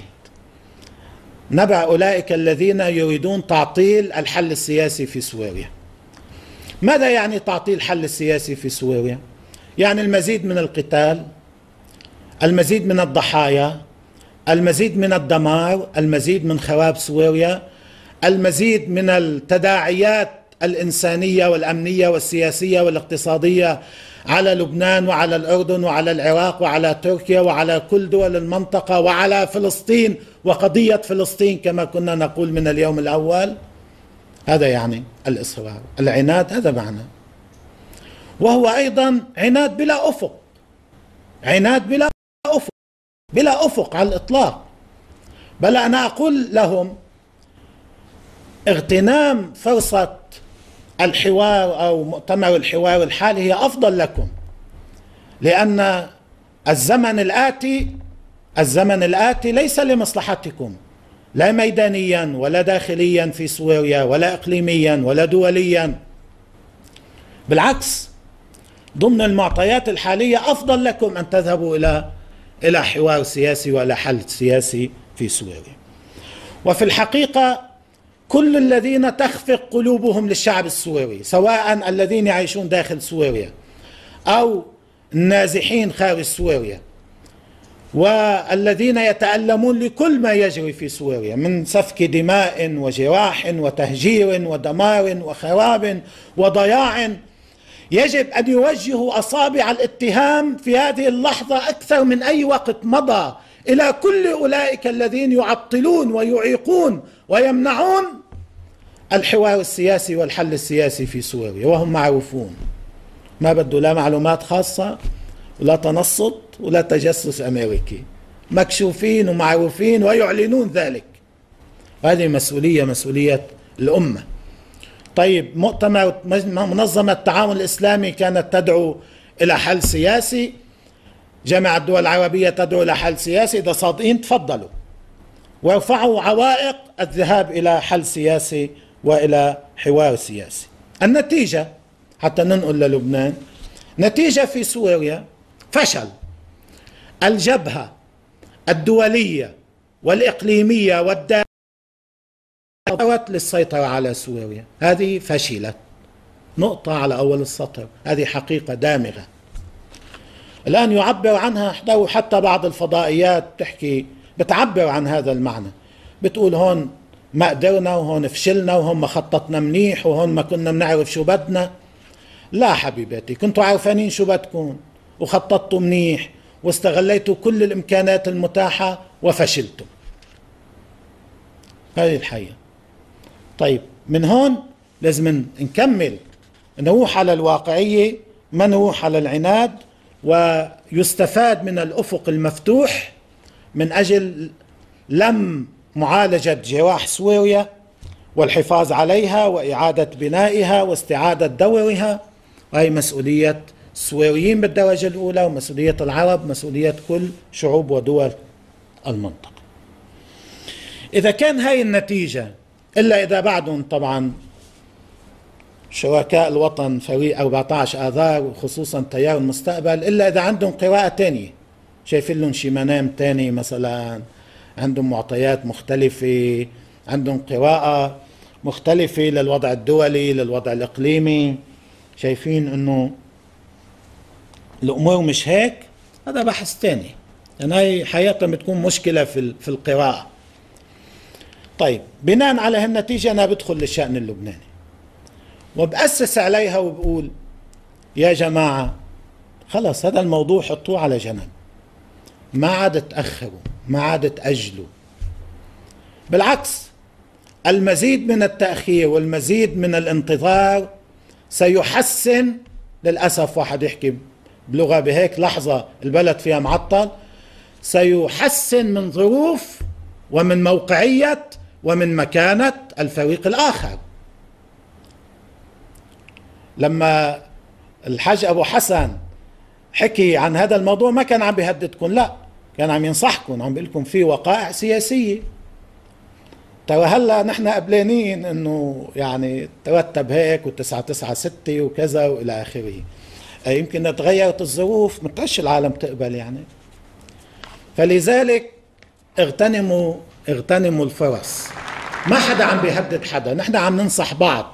نبع أولئك الذين يريدون تعطيل الحل السياسي في سوريا. ماذا يعني تعطيل الحل السياسي في سوريا؟ يعني المزيد من القتال، المزيد من الضحايا، المزيد من الدمار، المزيد من خراب سوريا، المزيد من التداعيات الإنسانية والأمنية والسياسية والاقتصادية على لبنان وعلى الأردن وعلى العراق وعلى تركيا وعلى كل دول المنطقة وعلى فلسطين وقضية فلسطين كما كنا نقول من اليوم الأول. هذا يعني الإصرار، العناد، هذا معنى. وهو أيضا عناد بلا أفق، عناد بلا أفق، بلا أفق على الإطلاق. بل أنا أقول لهم اغتنام فرصة الحوار أو مؤتمر الحوار الحالي هي أفضل لكم، لأن الزمن الآتي ليس لمصلحتكم، لا ميدانيا ولا داخليا في سوريا ولا إقليميا ولا دوليا. بالعكس، ضمن المعطيات الحالية أفضل لكم أن تذهبوا إلى حوار سياسي وإلى حل سياسي في سوريا. وفي الحقيقة كل الذين تخفق قلوبهم للشعب السوري، سواء الذين يعيشون داخل سوريا أو النازحين خارج سوريا، والذين يتألمون لكل ما يجري في سوريا من سفك دماء وجراح وتهجير ودمار وخراب وضياع، يجب أن يوجهوا أصابع الاتهام في هذه اللحظة أكثر من أي وقت مضى إلى كل أولئك الذين يعطلون ويعيقون ويمنعون الحوار السياسي والحل السياسي في سوريا، وهم معروفون، ما بده لا معلومات خاصة ولا تنصت ولا تجسس أمريكي، مكشوفين ومعروفين ويعلنون ذلك. هذه مسؤولية الأمة. طيب، منظمة التعاون الإسلامي كانت تدعو إلى حل سياسي، جامعة الدول العربية تدعو إلى حل سياسي، إذا صادقين تفضلوا وارفعوا عوائق الذهاب إلى حل سياسي وإلى حوار سياسي. النتيجة حتى ننقل للبنان، نتيجة في سوريا فشل الجبهة الدولية والإقليمية والدولية للسيطرة على سوريا. هذه فشلت، نقطة على أول السطر، هذه حقيقة دامغة الآن يعبر عنها حتى بعض الفضائيات بتعبر عن هذا المعنى، بتقول هون ما قدرنا وهون فشلنا وهون ما خططنا منيح وهون ما كنا بنعرف شو بدنا. لا حبيباتي، كنتوا عارفانين شو بدكم وخططتوا منيح واستغليتوا كل الإمكانات المتاحة وفشلتم. هذه الحقيقة. طيب، من هون لازم نكمل، نروح على الواقعية، ما نروح على العناد، ويستفاد من الأفق المفتوح من أجل لم معالجة جراح سوريا والحفاظ عليها وإعادة بنائها واستعادة دورها. وهي مسؤولية السوريين بالدرجة الأولى، ومسؤولية العرب، مسؤولية كل شعوب ودول المنطقة. إذا كان هاي النتيجة، إلا إذا بعدهم طبعا شركاء الوطن فريق 14 آذار وخصوصا تيار المستقبل، إلا إذا عندهم قراءة تانية، شايفين لهم شي منام تاني مثلا، عندهم معطيات مختلفة، عندهم قراءة مختلفة للوضع الدولي للوضع الإقليمي، شايفين أنه الأمور مش هيك، هذا بحث تاني، يعني هاي حقيقة بتكون مشكلة في القراءة. طيب، بناء على هالنتيجة أنا بدخل للشأن اللبناني وبأسس عليها وبقول يا جماعة خلص هذا الموضوع حطوه على جنب، ما عاد تأخروا، ما عاد تأجلوا، بالعكس المزيد من التأخير والمزيد من الانتظار سيحسن، للأسف واحد يحكي بلغة بهيك لحظة البلد فيها معطل، سيحسن من ظروف ومن موقعية ومن مكانة الفريق الآخر. لما الحاج أبو حسن حكي عن هذا الموضوع ما كان عم بيهددكم، لا، كان عم ينصحكم، عم بيقول لكم في وقائع سياسية، ترى هلا نحن قبلانين انه يعني ترتب هيك و996 وكذا والى اخره، يمكن تغيرت الظروف، متعش العالم تقبل يعني. فلذلك اغتنموا الفرص، ما حدا عم بيهدد حدا، نحن عم ننصح بعض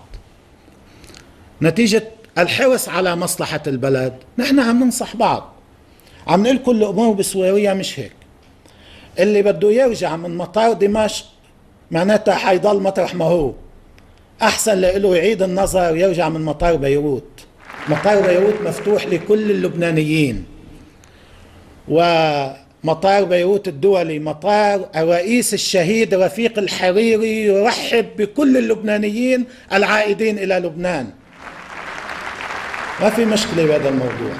نتيجة الحرص على مصلحة البلد، نحن عم ننصح بعض، عم نقول كل الأمور بسوريا مش هيك. اللي بده يرجع من مطار دمشق معناتها حيضل مطرح ما هو، أحسن له يعيد النظر يرجع من مطار بيروت. مطار بيروت مفتوح لكل اللبنانيين، ومطار بيروت الدولي مطار الرئيس الشهيد رفيق الحريري يرحب بكل اللبنانيين العائدين إلى لبنان، ما في مشكلة بهذا الموضوع.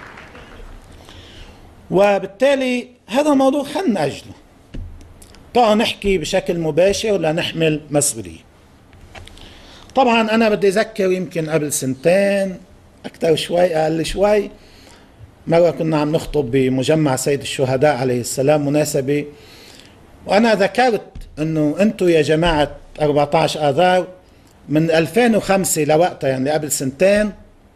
وبالتالي هذا الموضوع خلنا نأجله، تعالوا نحكي بشكل مباشر ولا نحمل مسؤولية. طبعا أنا بدي أذكر يمكن قبل سنتين أكثر شوي أقل شوي، مرة كنا عم نخطب بمجمع سيد الشهداء عليه السلام مناسبة، وأنا ذكرت أنه أنتم يا جماعة 14 آذار من 2005 لوقتها، يعني قبل سنتين،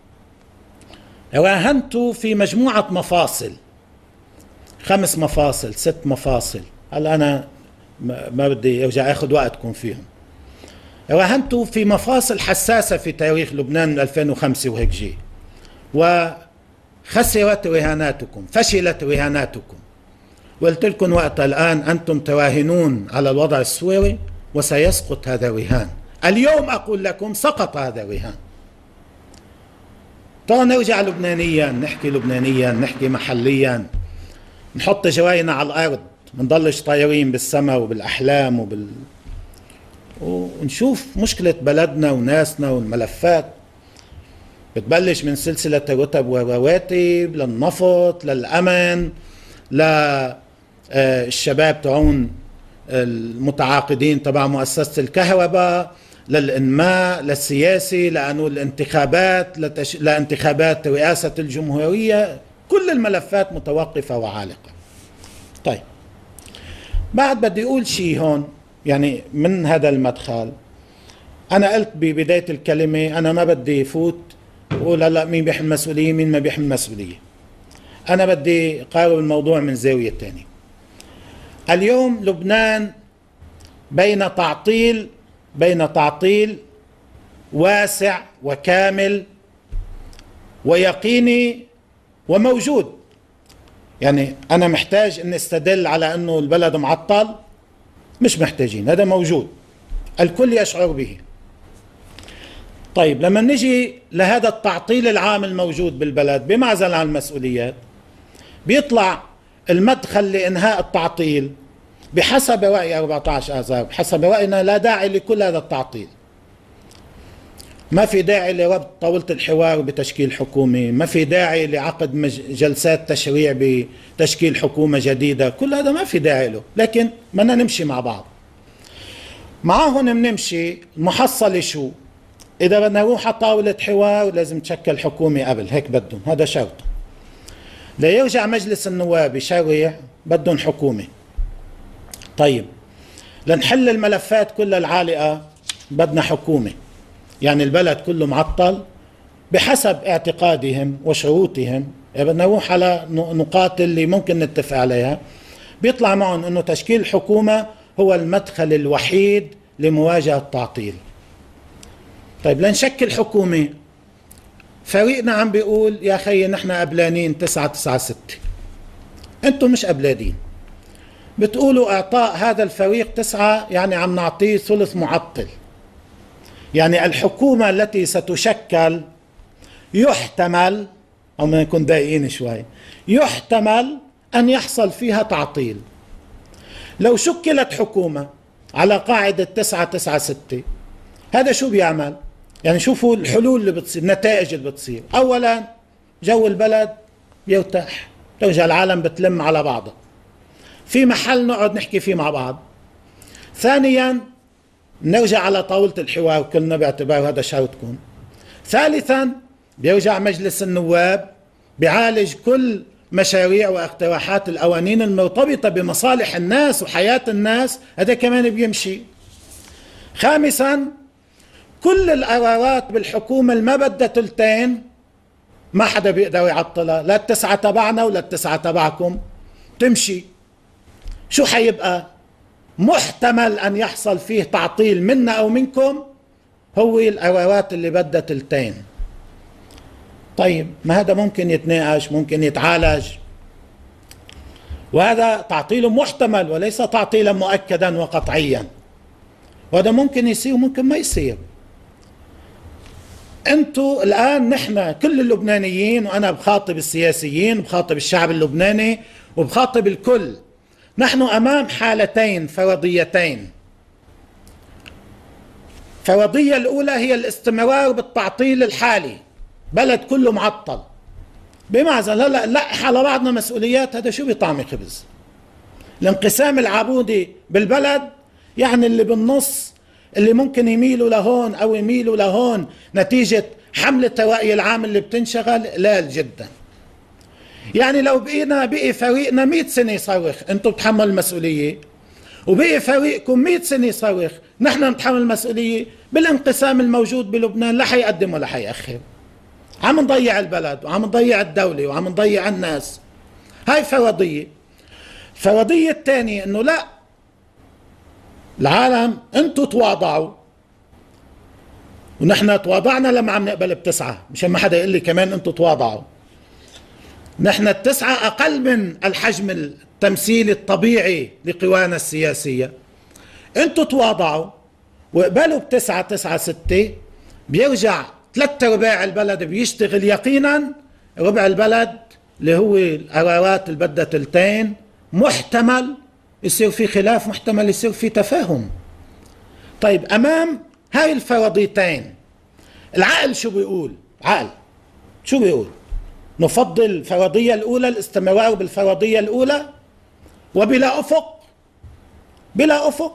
راهنتوا في مجموعة مفاصل، 5 مفاصل 6 مفاصل. هلا أنا ما بدي ارجع اخذ وقتكم فيهم. راهنتوا في مفاصل حساسة في تاريخ لبنان من 2005 وهيك جي، وخسرت رهاناتكم، فشلت رهاناتكم، وقلت لكم وقتها الآن أنتم تراهنون على الوضع السوري وسيسقط هذا الرهان. اليوم أقول لكم سقط هذا الرهان. ترى نرجع لبنانيا، نحكي لبنانيا، نحكي محليا، نحط جواينا على الأرض، منضلش طايرين بالسماء وبالأحلام ونشوف مشكلة بلدنا وناسنا والملفات. بتبلش من سلسلة الرتب والرواتب للنفط للأمن للشباب تعون المتعاقدين تبع مؤسسة الكهرباء للإنماء للسياسي لأنه الانتخابات لانتخابات رئاسة الجمهورية. كل الملفات متوقفة وعالقة. طيب بعد بدي أقول شيء هون، يعني من هذا المدخل أنا قلت ببداية الكلمة أنا ما بدي فوت وأقول هلا مين بيحمل مسؤولية مين ما بيحمل مسؤولية. أنا بدي قارب الموضوع من زاوية تانية. اليوم لبنان بين تعطيل واسع وكامل ويقيني وموجود. يعني أنا محتاج أن استدل على أنه البلد معطل؟ مش محتاجين، هذا موجود، الكل يشعر به. طيب لما نجي لهذا التعطيل العام الموجود بالبلد بمعزل عن المسؤوليات، بيطلع المدخل لإنهاء التعطيل بحسب رأي 14 آذار، بحسب رأينا لا داعي لكل هذا التعطيل. ما في داعي لربط طاولة الحوار بتشكيل حكومة، ما في داعي لعقد جلسات تشريع بتشكيل حكومة جديدة، كل هذا ما في داعي له. لكن بدنا نمشي مع بعض، معاهم بنمشي. المحصلة شو؟ إذا بدنا نروح على طاولة حوار لازم تشكل حكومة قبل، هيك بدهم، هذا شرط. ليرجع مجلس النواب يشرع بدهم حكومة. طيب لنحل الملفات كلها العالقة بدنا حكومة. يعني البلد كله معطل بحسب اعتقادهم وشروطهم، بدنا نروح على نقاط اللي ممكن نتفق عليها. بيطلع معهم انه تشكيل حكومة هو المدخل الوحيد لمواجهة التعطيل. طيب لنشكل حكومة، فريقنا عم بيقول يا خي نحن قبلانين 9-9-6، انتم مش قبلانين. بتقولوا اعطاء هذا الفريق 9 يعني عم نعطيه ثلث معطل. يعني الحكومة التي ستشكل يحتمل، أو ما نكون دقيقين شوي، يحتمل أن يحصل فيها تعطيل. لو شكلت حكومة على قاعدة 9-9-6، هذا شو بيعمل؟ يعني شوفوا الحلول اللي بتصير، النتائج اللي بتصير. أولا جو البلد يرتاح، ترجع العالم بتلم على بعضها، في محل نقعد نحكي فيه مع بعض. ثانيا نرجع على طاولة الحوار كلنا باعتبار هذا شرطكم. ثالثا بيرجع مجلس النواب بيعالج كل مشاريع واقتراحات القوانين المرتبطة بمصالح الناس وحياة الناس، هذا كمان بيمشي. خامسا كل القرارات بالحكومة اللي ما بدها تلتين ما حدا بيقدر يعطلها، لا 9 تبعنا ولا 9 تبعكم، تمشي. شو حيبقى؟ محتمل أن يحصل فيه تعطيل منا أو منكم هو القرارات اللي بدها تلتين. طيب ما هذا ممكن يتناقش، ممكن يتعالج، وهذا تعطيل محتمل وليس تعطيلا مؤكدا وقطعيا، وهذا ممكن يصير وممكن ما يصير. انتوا الآن نحن كل اللبنانيين، وأنا بخاطب السياسيين وبخاطب الشعب اللبناني وبخاطب الكل، نحن أمام حالتين فرضيتين. فرضية الأولى هي الاستمرار بالتعطيل الحالي، بلد كله معطل بمعزل هلا نلقح على بعضنا مسؤوليات، هذا شو بطعم خبز؟ الانقسام العبودي بالبلد يعني اللي بالنص اللي ممكن يميلوا لهون أو يميلوا لهون نتيجة حملة الرأي العام اللي بتنشغل قلال جدا. يعني لو بقي فريقنا 100 سنة يصرخ انتم بتحملوا المسؤولية، وبقي فريقكم 100 سنة يصرخ نحن نتحمل المسؤولية، بالانقسام الموجود بلبنان لا حيقدم ولا حيأخر. عم نضيع البلد وعم نضيع الدولة وعم نضيع الناس. هاي فرضية. فرضية الثانية انه لا، العالم انتوا تواضعوا ونحن تواضعنا لما عم نقبل بتسعة، مشان ما حدا يقول لي كمان انتوا تواضعوا. نحن التسعة أقل من الحجم التمثيلي الطبيعي لقوانا السياسية. انتوا تواضعوا وقبلوا بتسعة، 9-6، بيرجع 3/4 البلد بيشتغل يقينا، ربع البلد اللي هو القرارات اللي بدها تلتين محتمل يصير في خلاف، محتمل يصير في تفاهم. طيب أمام هاي الفرضيتين العقل شو بيقول؟ عقل شو بيقول؟ نفضل الفرضية الأولى، الاستمرار بالفرضية الأولى وبلا أفق، بلا أفق،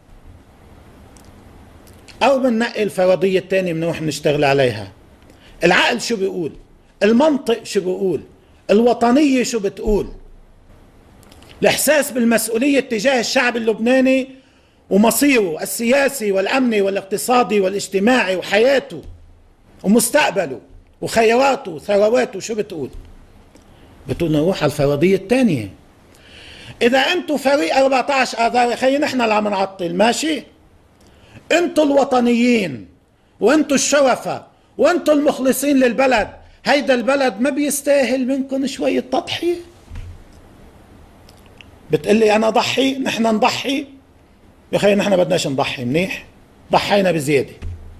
أو بننقي الفرضية الثانية بنروح نشتغل عليها. العقل شو بيقول؟ المنطق شو بيقول؟ الوطنية شو بتقول؟ الإحساس بالمسؤولية تجاه الشعب اللبناني ومصيره السياسي والأمني والاقتصادي والاجتماعي وحياته ومستقبله وخيراته وثرواته، شو بتقول؟ بتقول نروح على الفرضية الثانية. إذا أنتوا فريق 14 آذار، خلينا نحن اللي عم نعطل، ماشي؟ أنتوا الوطنيين وأنتوا الشرفاء وأنتوا المخلصين للبلد، هيدا البلد ما بيستاهل منكم شوية تضحية؟ بتقلي أنا ضحي، نحن نضحي؟ يا أخي نحن بدناش نضحي، منيح ضحينا بزيادة.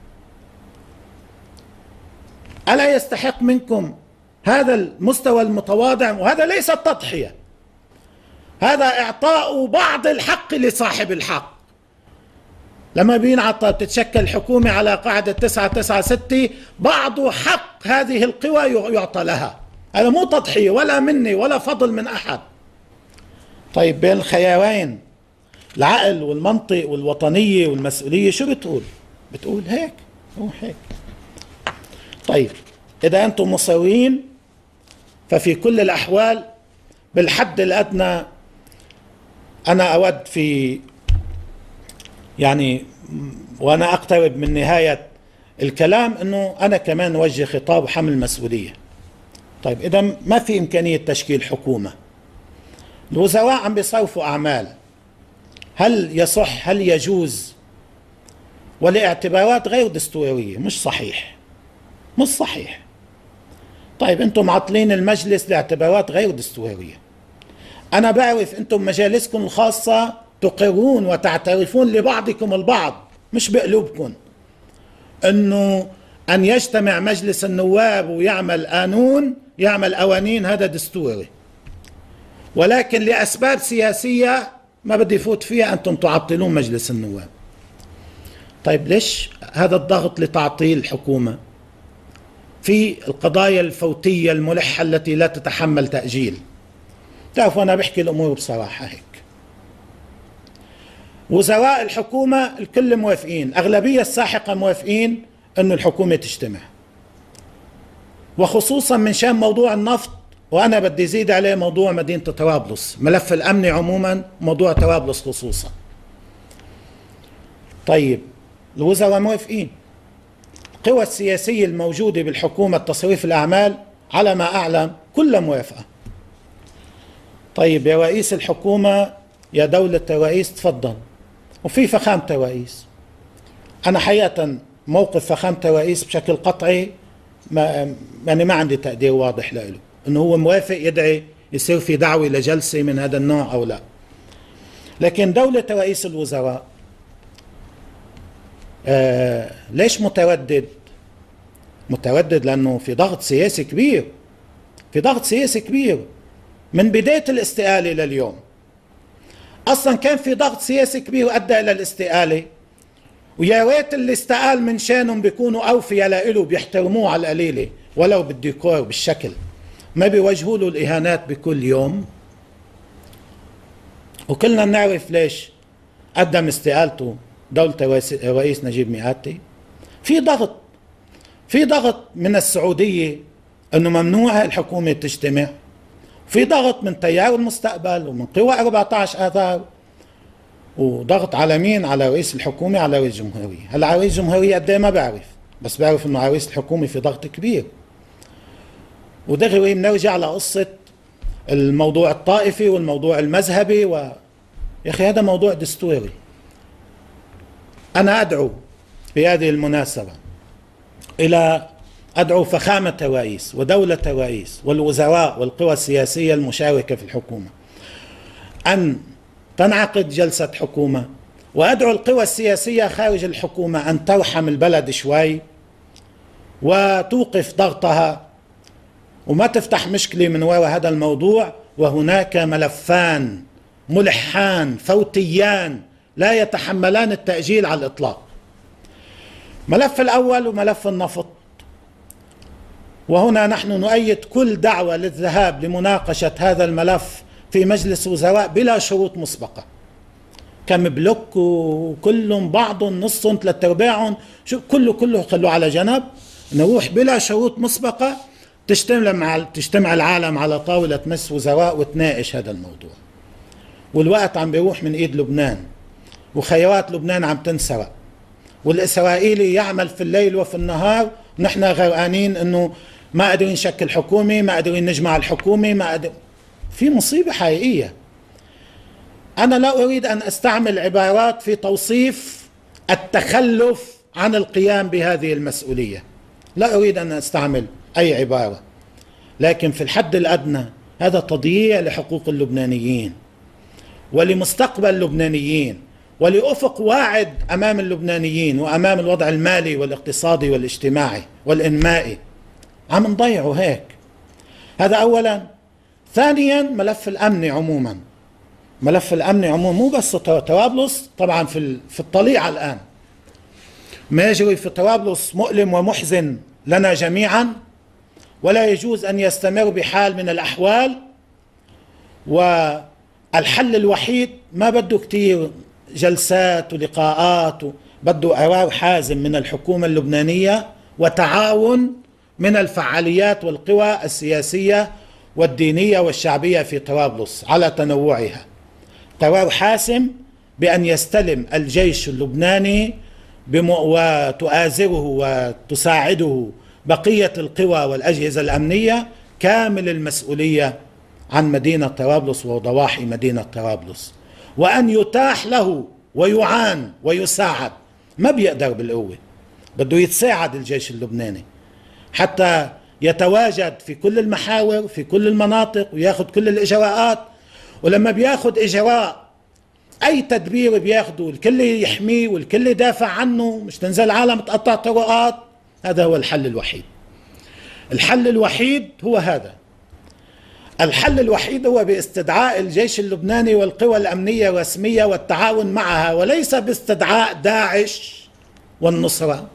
ألا يستحق منكم هذا المستوى المتواضع؟ وهذا ليس تضحية، هذا إعطاء بعض الحق لصاحب الحق. لما بينعطى بتتشكل حكومة على قاعدة 9-9-6، بعض حق هذه القوى يعطى لها، هذا مو تضحية ولا مني ولا فضل من أحد. طيب بين الخيارين العقل والمنطق والوطنية والمسؤولية شو بتقول؟ بتقول هيك، هو هيك. طيب إذا أنتم مصرين ففي كل الأحوال بالحد الأدنى أنا أود في يعني وأنا أقترب من نهاية الكلام أنه أنا كمان أوجه خطاب وحمل مسؤولية. طيب إذا ما في إمكانية تشكيل حكومة، الوزراء عم بيصرفوا أعمال، هل يصح، هل يجوز؟ ولاعتبارات غير دستورية، مش صحيح، مش صحيح. طيب أنتم معطلين المجلس لاعتبارات غير دستورية. أنا بعرف أنتم مجالسكم الخاصة تقرون وتعترفون لبعضكم البعض مش بقلوبكم أنه أن يجتمع مجلس النواب ويعمل قانون، يعمل قوانين، هذا دستوري، ولكن لأسباب سياسية ما بدي فوت فيها أنتم تعطلون مجلس النواب. طيب ليش هذا الضغط لتعطيل الحكومة في القضايا الفوتية الملحة التي لا تتحمل تأجيل؟ تعرفوا أنا بحكي الأمور بصراحة هيك. وزراء الحكومة الكل موافقين، أغلبية الساحقة موافقين أنه الحكومة تجتمع، وخصوصا من شان موضوع النفط، وأنا بدي زيد عليه موضوع مدينة طرابلس، ملف الأمن عموما، موضوع طرابلس خصوصا. طيب الوزراء موافقين، القوى السياسية الموجودة بالحكومة تصريف الأعمال على ما أعلم كلها موافقة. طيب يا رئيس الحكومة، يا دولة الرئيس تفضل، وفي فخامة الرئيس. أنا حقيقة موقف فخامة الرئيس بشكل قطعي ما عندي تقدير واضح له، إنه هو موافق يدعي يصير في دعوة لجلسة من هذا النوع أو لا. لكن دولة رئيس الوزراء ليش متردد؟ متردد لأنه في ضغط سياسي كبير، في ضغط سياسي كبير من بداية الاستقالة لليوم. أصلا كان في ضغط سياسي كبير أدى إلى الاستقالة، ويا ريت اللي استقال من شانهم بيكونوا أوفياء له، بيحترموه على القليلة ولو بالديكور بالشكل، ما بيوجهوا له الإهانات بكل يوم. وكلنا نعرف ليش قدم استقالته دولة الرئيس نجيب مئاتي. في ضغط من السعودية أنه ممنوع الحكومة تجتمع، في ضغط من تيار المستقبل ومن قوى 14 آذار، وضغط على مين؟ على رئيس الحكومة، على رئيس الجمهورية. هلا على رئيس الجمهورية قد ايه ما بعرف، بس بعرف انه على رئيس الحكومة في ضغط كبير. ودغري بنرجع لقصة الموضوع الطائفي والموضوع المذهبي يا اخي هذا موضوع دستوري. أنا أدعو في هذه المناسبة أدعو فخامة الرئيس ودولة الرئيس والوزراء والقوى السياسية المشاركة في الحكومة أن تنعقد جلسة حكومة، وأدعو القوى السياسية خارج الحكومة أن ترحم البلد شوي وتوقف ضغطها وما تفتح مشكلة من وراء هذا الموضوع. وهناك ملفان ملحان فوتيان لا يتحملان التأجيل على الإطلاق. ملف الأول وملف النفط، وهنا نحن نؤيد كل دعوة للذهاب لمناقشة هذا الملف في مجلس وزراء بلا شروط مسبقة، كم بلوك وكلهم بعضهم نصهم ثلاث ارباعهم كله خلوه على جنب، نروح بلا شروط مسبقة تجتمع العالم على طاولة مجلس وزراء وتناقش هذا الموضوع. والوقت عم بيروح من ايد لبنان وخيرات لبنان عم تنسرق، والإسرائيلي يعمل في الليل وفي النهار، ونحن غرقانين انه ما قادرين نشكل حكومة، ما قادرين نجمع الحكومة، في مصيبة حقيقية. أنا لا أريد أن أستعمل عبارات في توصيف التخلف عن القيام بهذه المسؤولية، لا أريد أن أستعمل أي عبارة، لكن في الحد الأدنى هذا تضييع لحقوق اللبنانيين ولمستقبل اللبنانيين ولأفق واعد أمام اللبنانيين وأمام الوضع المالي والاقتصادي والاجتماعي والإنمائي. عم نضيعه هيك. هذا أولا. ثانيا ملف الأمن عموما، ملف الأمن عموما مو بس طرابلس، طبعا في الطليعة الآن ما يجري في طرابلس مؤلم ومحزن لنا جميعا، ولا يجوز أن يستمر بحال من الأحوال. والحل الوحيد ما بده كتير جلسات ولقاءات، بده قرار حازم من الحكومة اللبنانية وتعاون من الفعاليات والقوى السياسية والدينية والشعبية في طرابلس على تنوعها. قرار حاسم بأن يستلم الجيش اللبناني وتؤازره وتساعده بقية القوى والأجهزة الأمنية كامل المسؤولية عن مدينة طرابلس وضواحي مدينة طرابلس، وأن يتاح له ويعان ويساعد. ما بيقدر بالقوة، بده يتساعد الجيش اللبناني حتى يتواجد في كل المحاور في كل المناطق وياخذ كل الإجراءات. ولما بياخذ إجراء أي تدبير بياخده الكل يحميه والكل يدافع عنه، مش تنزل العالم تقطع طرقات. هذا هو الحل الوحيد. الحل الوحيد هو هذا. الحل الوحيد هو باستدعاء الجيش اللبناني والقوى الأمنية الرسمية والتعاون معها، وليس باستدعاء داعش والنصرة.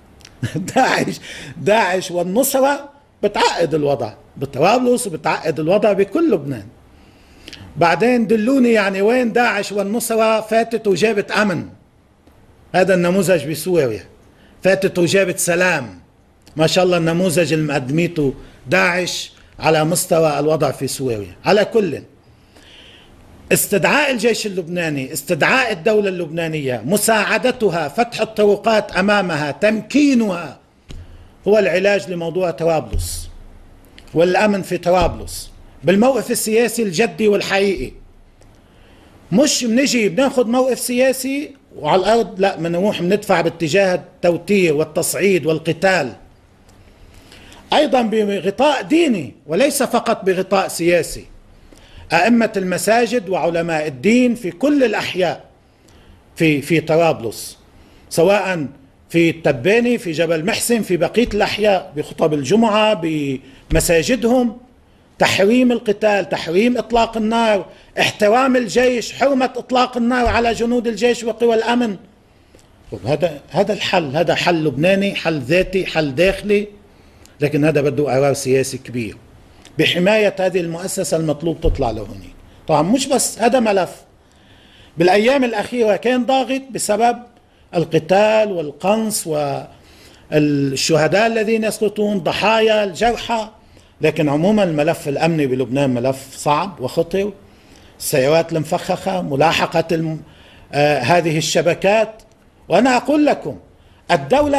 داعش والنصرة بتعقد الوضع بطرابلس وبتعقد الوضع بكل لبنان. بعدين دلوني يعني وين داعش والنصرة فاتت وجابت أمن. هذا النموذج بسوريا، فاتت وجابت سلام. ما شاء الله النموذج اللي مقدميته داعش على مستوى الوضع في سوريا. على كل، استدعاء الجيش اللبناني، استدعاء الدولة اللبنانية، مساعدتها، فتح الطرقات أمامها، تمكينها، هو العلاج لموضوع طرابلس والأمن في طرابلس بالموقف السياسي الجدي والحقيقي. مش بنجي بناخذ موقف سياسي وعلى الأرض لا، بنروح بندفع باتجاه التوتير والتصعيد والقتال، أيضا بغطاء ديني وليس فقط بغطاء سياسي. أئمة المساجد وعلماء الدين في كل الأحياء في طرابلس، سواء في التباني، في جبل محسن، في بقية الأحياء، بخطب الجمعة، بمساجدهم، تحريم القتال، تحريم إطلاق النار، احترام الجيش، حرمة إطلاق النار على جنود الجيش وقوى الأمن. هذا الحل، هذا حل لبناني، حل ذاتي، حل داخلي، لكن هذا بده قرار سياسي كبير بحماية هذه المؤسسة المطلوب تطلع لهوني. طبعا مش بس هذا ملف بالأيام الأخيرة كان ضاغط بسبب القتال والقنص والشهداء الذين يسقطون، ضحايا، الجرحى، لكن عموما الملف الأمني بلبنان ملف صعب وخطر. السيارات المفخخة، ملاحقة هذه الشبكات. وأنا أقول لكم الدولة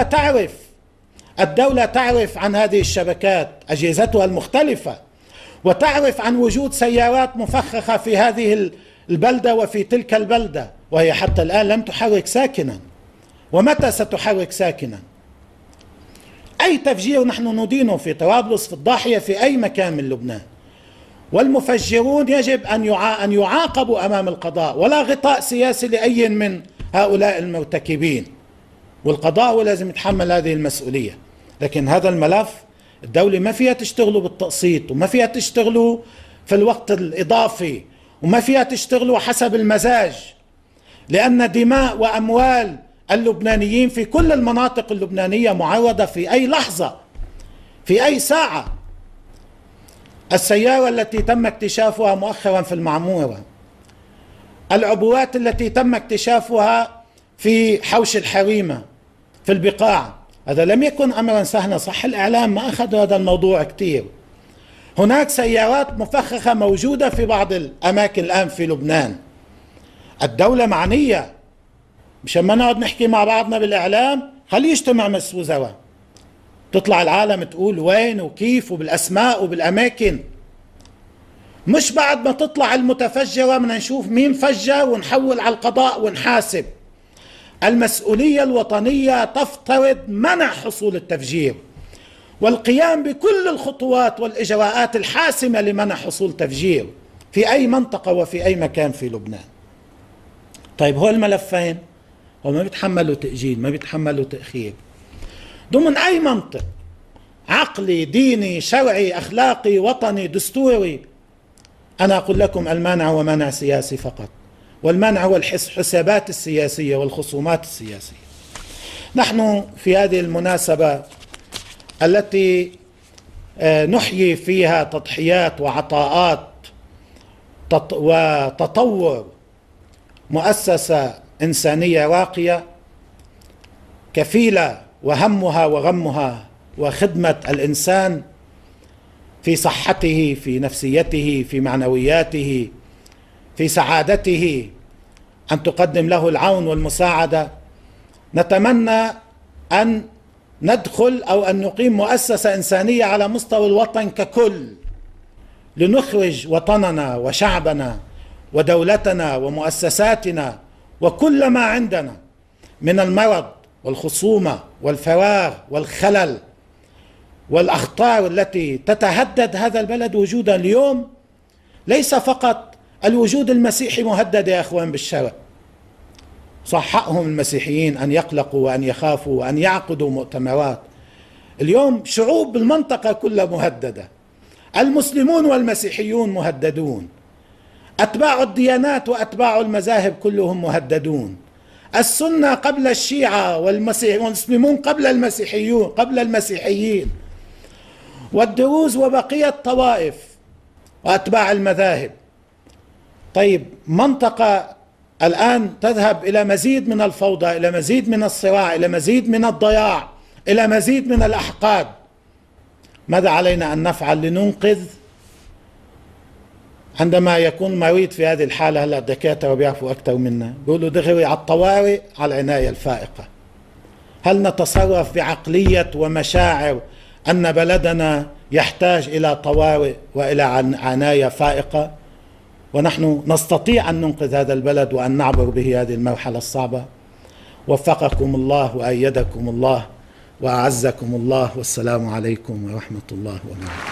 تعرف عن هذه الشبكات، أجهزتها المختلفة، وتعرف عن وجود سيارات مفخخة في هذه البلدة وفي تلك البلدة، وهي حتى الآن لم تحرك ساكنا. ومتى ستحرك ساكنا؟ أي تفجير نحن ندينه في طرابلس، في الضاحية، في أي مكان من لبنان. والمفجرون يجب أن يعاقبوا أمام القضاء، ولا غطاء سياسي لأي من هؤلاء المرتكبين، والقضاء هو لازم يتحمل هذه المسؤولية. لكن هذا الملف الدولة ما فيها تشتغلوا بالتقسيط، وما فيها تشتغلوا في الوقت الإضافي، وما فيها تشتغلوا حسب المزاج، لأن دماء وأموال اللبنانيين في كل المناطق اللبنانية معرضة في أي لحظة، في أي ساعة. السيارة التي تم اكتشافها مؤخرا في المعمورة، العبوات التي تم اكتشافها في حوش الحريمة في البقاع، هذا لم يكن أمرا سهلا. صح الإعلام ما أخذ هذا الموضوع كتير. هناك سيارات مفخخة موجودة في بعض الأماكن الآن في لبنان. الدولة معنية، مشان ما نقعد نحكي مع بعضنا بالإعلام، خليه يجتمع مجلس وزراء، تطلع العالم تقول وين وكيف وبالأسماء وبالأماكن، مش بعد ما تطلع المتفجرة بدنا نشوف مين فجر ونحول على القضاء ونحاسب. المسؤولية الوطنية تفترض منع حصول التفجير والقيام بكل الخطوات والإجراءات الحاسمة لمنع حصول تفجير في أي منطقة وفي أي مكان في لبنان. طيب هو الملفين هو ما بيتحملوا تأجيل، ما بيتحملوا تأخير ضمن أي منطق عقلي ديني شرعي أخلاقي وطني دستوري. أنا أقول لكم المانع هو مانع سياسي فقط، والمانع هو الحسابات السياسية والخصومات السياسية. نحن في هذه المناسبة التي نحيي فيها تضحيات وعطاءات وتطور مؤسسة إنسانية راقية كفيلة وهمها وغمها وخدمة الإنسان في صحته، في نفسيته، في معنوياته، في سعادته، أن تقدم له العون والمساعدة. نتمنى أن ندخل أو أن نقيم مؤسسة إنسانية على مستوى الوطن ككل، لنخرج وطننا وشعبنا ودولتنا ومؤسساتنا وكل ما عندنا من المرض والخصومة والفراغ والخلل والأخطار التي تتهدد هذا البلد وجودا اليوم. ليس فقط الوجود المسيحي مهدد يا أخوان بالشرع، صح حقهم المسيحيين أن يقلقوا وأن يخافوا وأن يعقدوا مؤتمرات. اليوم شعوب بالمنطقة كلها مهددة، المسلمون والمسيحيون مهددون، أتباع الديانات وأتباع المذاهب كلهم مهددون، السنة قبل الشيعة والمسلمون قبل المسيحيين، والدروز وبقية الطوائف وأتباع المذاهب. طيب منطقة الآن تذهب إلى مزيد من الفوضى، إلى مزيد من الصراع، إلى مزيد من الضياع، إلى مزيد من الأحقاد. ماذا علينا أن نفعل لننقذ؟ عندما يكون مريض في هذه الحالة، هلا الدكاترة بيعرفوا أكثر منا، بيقولوا دغري على الطوارئ، على العناية الفائقة. هل نتصرف بعقلية ومشاعر أن بلدنا يحتاج إلى طوارئ وإلى عناية فائقة، ونحن نستطيع أن ننقذ هذا البلد وأن نعبر به هذه المرحلة الصعبة؟ وفقكم الله وأيدكم الله وأعزكم الله، والسلام عليكم ورحمة الله وبركاته.